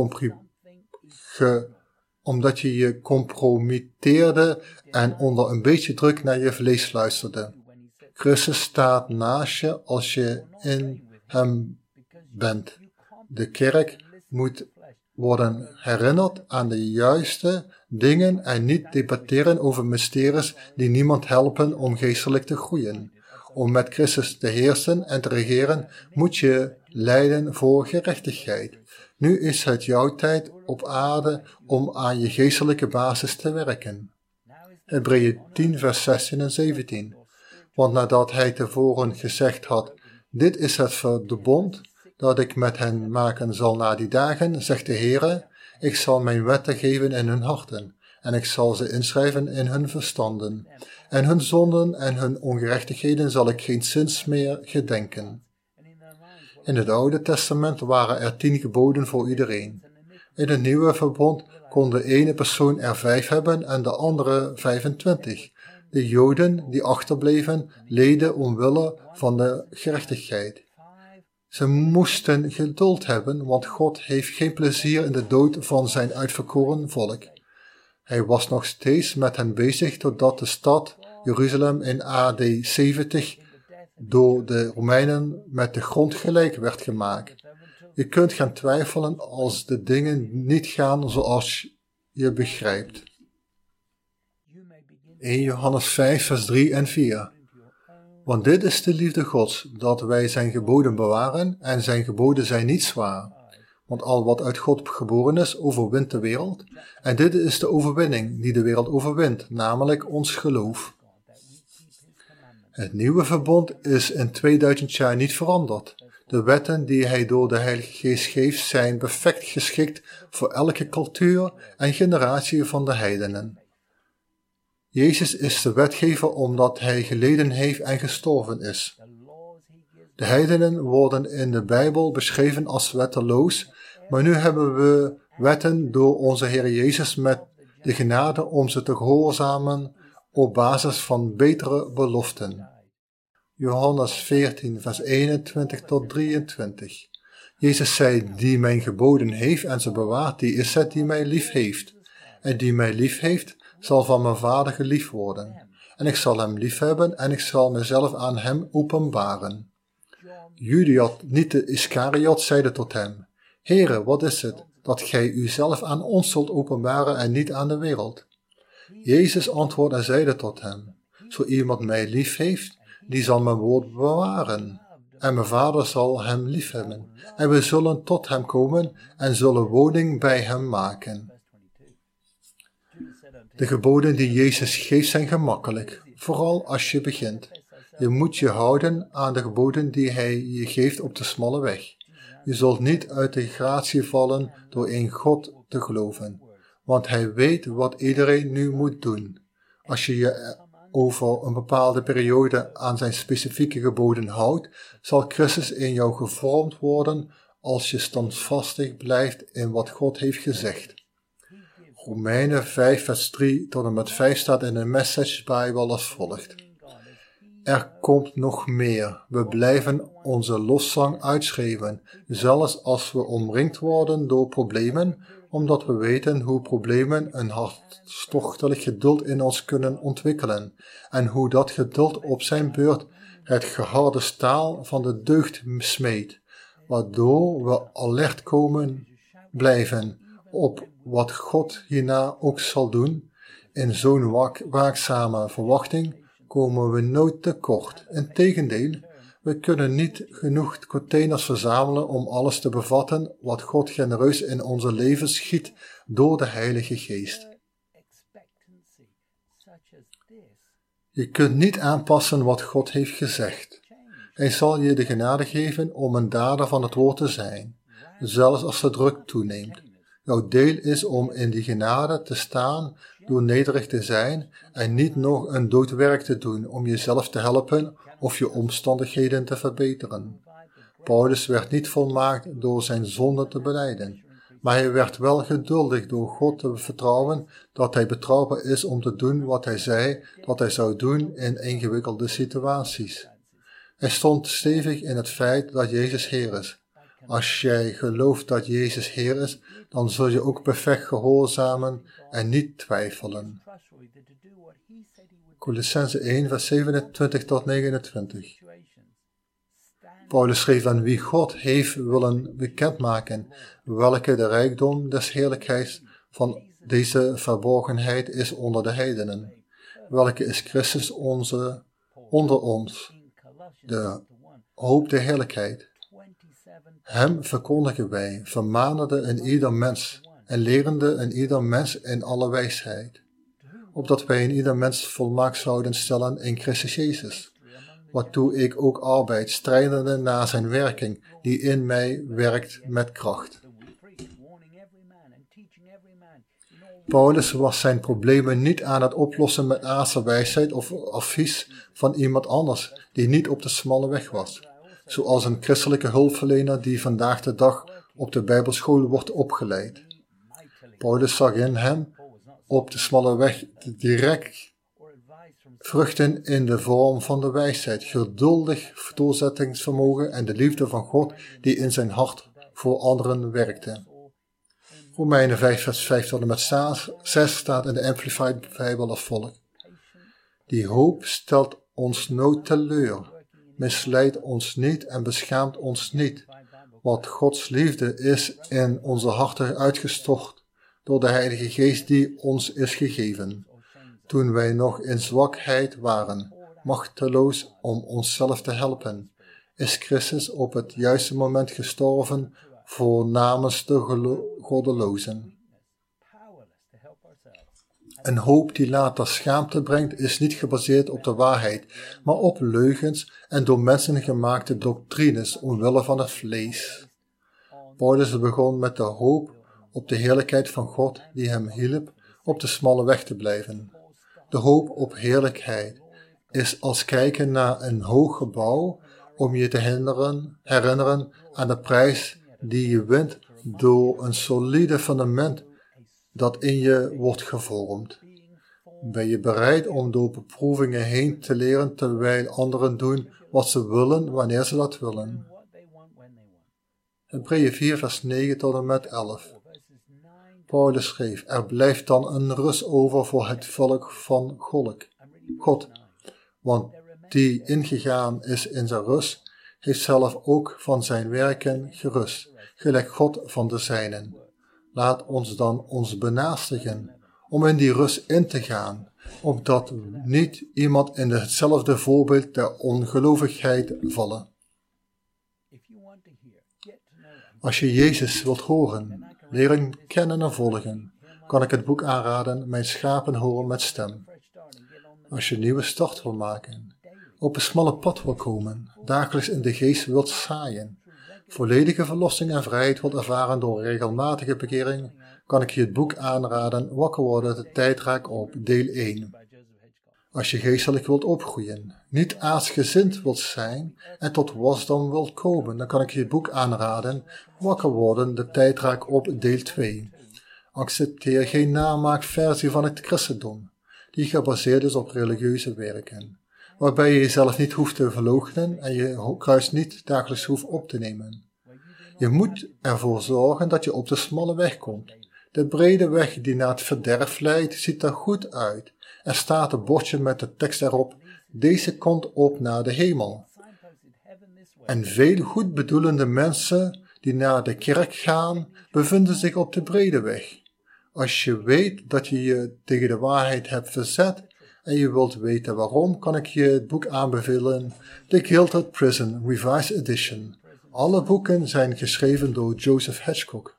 Speaker 2: je compromitteerde en onder een beetje druk naar je vlees luisterde. Christus staat naast je als je in hem bent. De kerk moet worden herinnerd aan de juiste dingen en niet debatteren over mysteries die niemand helpen om geestelijk te groeien. Om met Christus te heersen en te regeren moet je lijden voor gerechtigheid. Nu is het jouw tijd op aarde om aan je geestelijke basis te werken. Hebreeën 10 vers 16 en 17. Want nadat hij tevoren gezegd had, dit is het verbond dat ik met hen maken zal na die dagen, zegt de Heere, ik zal mijn wetten geven in hun harten, en ik zal ze inschrijven in hun verstanden. En hun zonden en hun ongerechtigheden zal ik geen zins meer gedenken. In het Oude Testament waren er 10 geboden voor iedereen. In het Nieuwe Verbond kon de ene persoon er 5 hebben en de andere 25. De Joden die achterbleven leden omwille van de gerechtigheid. Ze moesten geduld hebben, want God heeft geen plezier in de dood van zijn uitverkoren volk. Hij was nog steeds met hen bezig totdat de stad Jeruzalem in AD 70 door de Romeinen met de grond gelijk werd gemaakt. Je kunt gaan twijfelen als de dingen niet gaan zoals je begrijpt. 1 Johannes 5 vers 3 en 4. Want dit is de liefde Gods, dat wij zijn geboden bewaren, en zijn geboden zijn niet zwaar. Want al wat uit God geboren is, overwint de wereld. En dit is de overwinning die de wereld overwint, namelijk ons geloof. Het nieuwe verbond is in 2000 jaar niet veranderd. De wetten die hij door de Heilige Geest geeft zijn perfect geschikt voor elke cultuur en generatie van de heidenen. Jezus is de wetgever omdat hij geleden heeft en gestorven is. De heidenen worden in de Bijbel beschreven als wetteloos, maar nu hebben we wetten door onze Heer Jezus met de genade om ze te gehoorzamen op basis van betere beloften. Johannes 14 vers 21 tot 23. Jezus zei, die mijn geboden heeft en ze bewaart, die is het die mij lief heeft. En die mij lief heeft, zal van mijn Vader geliefd worden. En ik zal hem lief hebben en ik zal mezelf aan hem openbaren. Judas, niet de Iscariot, zeide tot hem, Heere, wat is het, dat gij uzelf aan ons zult openbaren en niet aan de wereld? Jezus antwoordde en zeide tot hem, zo iemand mij lief heeft, die zal mijn woord bewaren. En mijn Vader zal hem lief hebben. En we zullen tot hem komen en zullen woning bij hem maken. De geboden die Jezus geeft zijn gemakkelijk, vooral als je begint. Je moet je houden aan de geboden die hij je geeft op de smalle weg. Je zult niet uit de gratie vallen door in God te geloven, want hij weet wat iedereen nu moet doen. Als je je over een bepaalde periode aan zijn specifieke geboden houdt, zal Christus in jou gevormd worden als je standvastig blijft in wat God heeft gezegd. Romeinen 5 vers 3 tot en met 5 staat in de Message Bijbel als volgt. Er komt nog meer. We blijven onze loszang uitschreeuwen, zelfs als we omringd worden door problemen, omdat we weten hoe problemen een hartstochtelijk geduld in ons kunnen ontwikkelen en hoe dat geduld op zijn beurt het geharde staal van de deugd smeedt, waardoor we alert blijven op wat God hierna ook zal doen. In zo'n waakzame verwachting komen we nooit tekort. Integendeel, we kunnen niet genoeg containers verzamelen om alles te bevatten wat God genereus in onze leven schiet door de Heilige Geest. Je kunt niet aanpassen wat God heeft gezegd. Hij zal je de genade geven om een dader van het woord te zijn, zelfs als de druk toeneemt. Jouw deel is om in die genade te staan door nederig te zijn en niet nog een doodwerk te doen om jezelf te helpen of je omstandigheden te verbeteren. Paulus werd niet volmaakt door zijn zonde te belijden, maar hij werd wel geduldig door God te vertrouwen dat hij betrouwbaar is om te doen wat hij zei dat hij zou doen in ingewikkelde situaties. Hij stond stevig in het feit dat Jezus Heer is. Als jij gelooft dat Jezus Heer is, dan zul je ook perfect gehoorzamen en niet twijfelen. Colossenzen 1, vers 27 tot 29. Paulus schreef aan wie God heeft willen bekendmaken, welke de rijkdom des heerlijkheids van deze verborgenheid is onder de heidenen, welke is Christus onder ons, de hoop der heerlijkheid. Hem verkondigen wij, vermanende in ieder mens en lerende in ieder mens in alle wijsheid, opdat wij in ieder mens volmaakt zouden stellen in Christus Jezus, waartoe ik ook arbeid, strijdende na zijn werking, die in mij werkt met kracht. Paulus was zijn problemen niet aan het oplossen met aardse wijsheid of advies van iemand anders die niet op de smalle weg was, zoals een christelijke hulpverlener die vandaag de dag op de Bijbelschool wordt opgeleid. Paulus zag in hem op de smalle weg direct vruchten in de vorm van de wijsheid, geduldig doorzettingsvermogen en de liefde van God die in zijn hart voor anderen werkte. Romeinen 5 vers 5 tot en met 6 staat in de Amplified Bijbel als volgt. Die hoop stelt ons nooit teleur, misleidt ons niet en beschaamt ons niet, want Gods liefde is in onze harten uitgestort door de Heilige Geest die ons is gegeven. Toen wij nog in zwakheid waren, machteloos om onszelf te helpen, is Christus op het juiste moment gestorven voor namens de goddelozen. Een hoop die later schaamte brengt is niet gebaseerd op de waarheid, maar op leugens en door mensen gemaakte doctrines omwille van het vlees. Paulus begon met de hoop op de heerlijkheid van God die hem hielp op de smalle weg te blijven. De hoop op heerlijkheid is als kijken naar een hoog gebouw om je te herinneren aan de prijs die je wint door een solide fundament dat in je wordt gevormd. Ben je bereid om door beproevingen heen te leren terwijl anderen doen wat ze willen wanneer ze dat willen? Hebreeën 4 vers 9 tot en met 11. Paulus schreef, er blijft dan een rust over voor het volk van God, want die ingegaan is in zijn rust, heeft zelf ook van zijn werken gerust, gelijk God van de zijnen. Laat ons dan ons benaastigen om in die rust in te gaan, opdat niet iemand in hetzelfde voorbeeld der ongelovigheid vallen. Als je Jezus wilt horen, leren kennen en volgen, kan ik het boek aanraden, Mijn schapen horen met stem. Als je een nieuwe start wil maken, op een smalle pad wil komen, dagelijks in de geest wilt zaaien, volledige verlossing en vrijheid wilt ervaren door regelmatige bekering, kan ik je het boek aanraden, Wakker worden, de tijdrak op, deel 1. Als je geestelijk wilt opgroeien, niet aardsgezind wilt zijn en tot wasdom wilt komen, dan kan ik je het boek aanraden, Wakker worden, de tijdrak op, deel 2. Accepteer geen namaakversie van het christendom, die gebaseerd is op religieuze werken, waarbij je jezelf niet hoeft te verloochenen en je kruis niet dagelijks hoeft op te nemen. Je moet ervoor zorgen dat je op de smalle weg komt, De brede weg die naar het verderf leidt, ziet er goed uit. Er staat een bordje met de tekst erop: deze kant op naar de hemel. En veel goedbedoelende mensen die naar de kerk gaan, bevinden zich op de brede weg. Als je weet dat je je tegen de waarheid hebt verzet en je wilt weten waarom, kan ik je het boek aanbevelen, The Gilded Prison Revised Edition. Alle boeken zijn geschreven door Joseph Hitchcock.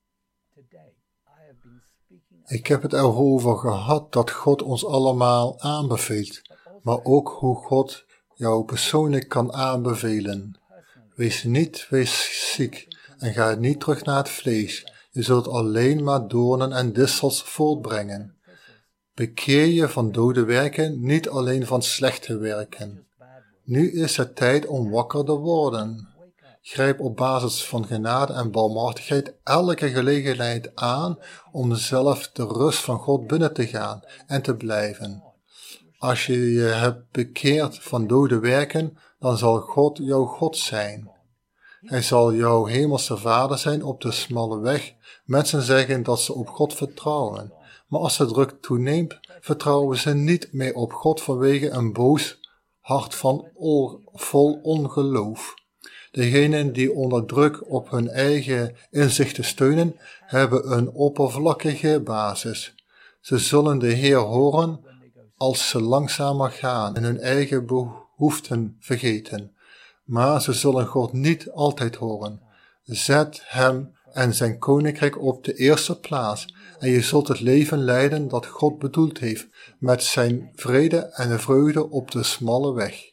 Speaker 2: Ik heb het erover gehad dat God ons allemaal aanbeveelt, maar ook hoe God jou persoonlijk kan aanbevelen. Wees niet ziek en ga niet terug naar het vlees. Je zult alleen maar doornen en distels voortbrengen. Bekeer je van dode werken, niet alleen van slechte werken. Nu is het tijd om wakker te worden. Grijp op basis van genade en barmhartigheid elke gelegenheid aan om zelf de rust van God binnen te gaan en te blijven. Als je je hebt bekeerd van dode werken, dan zal God jouw God zijn. Hij zal jouw hemelse vader zijn op de smalle weg. Mensen zeggen dat ze op God vertrouwen, maar als de druk toeneemt, vertrouwen ze niet meer op God vanwege een boos hart vol ongeloof. Degenen die onder druk op hun eigen inzichten steunen, hebben een oppervlakkige basis. Ze zullen de Heer horen als ze langzamer gaan en hun eigen behoeften vergeten. Maar ze zullen God niet altijd horen. Zet hem en zijn koninkrijk op de eerste plaats en je zult het leven leiden dat God bedoeld heeft, met zijn vrede en vreugde op de smalle weg.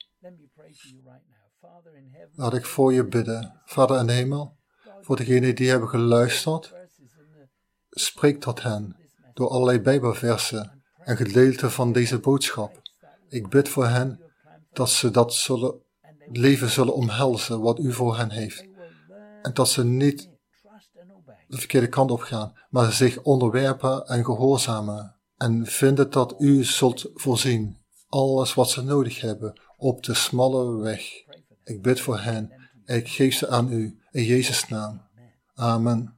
Speaker 2: Laat ik voor je bidden, Vader in de hemel, voor degenen die hebben geluisterd. Spreek tot hen door allerlei Bijbelversen en gedeelten van deze boodschap. Ik bid voor hen dat ze het leven zullen omhelzen wat u voor hen heeft. En dat ze niet de verkeerde kant op gaan, maar zich onderwerpen en gehoorzamen. En vinden dat u zult voorzien alles wat ze nodig hebben op de smalle weg. Ik bid voor hen en ik geef ze aan u in Jezus' naam. Amen.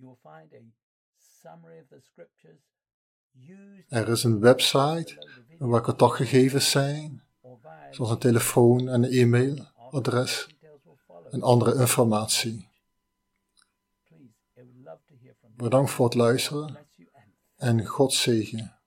Speaker 2: Er is een website waar contactgegevens zijn, zoals een telefoon en een e-mailadres en andere informatie. Bedankt voor het luisteren en God zegen.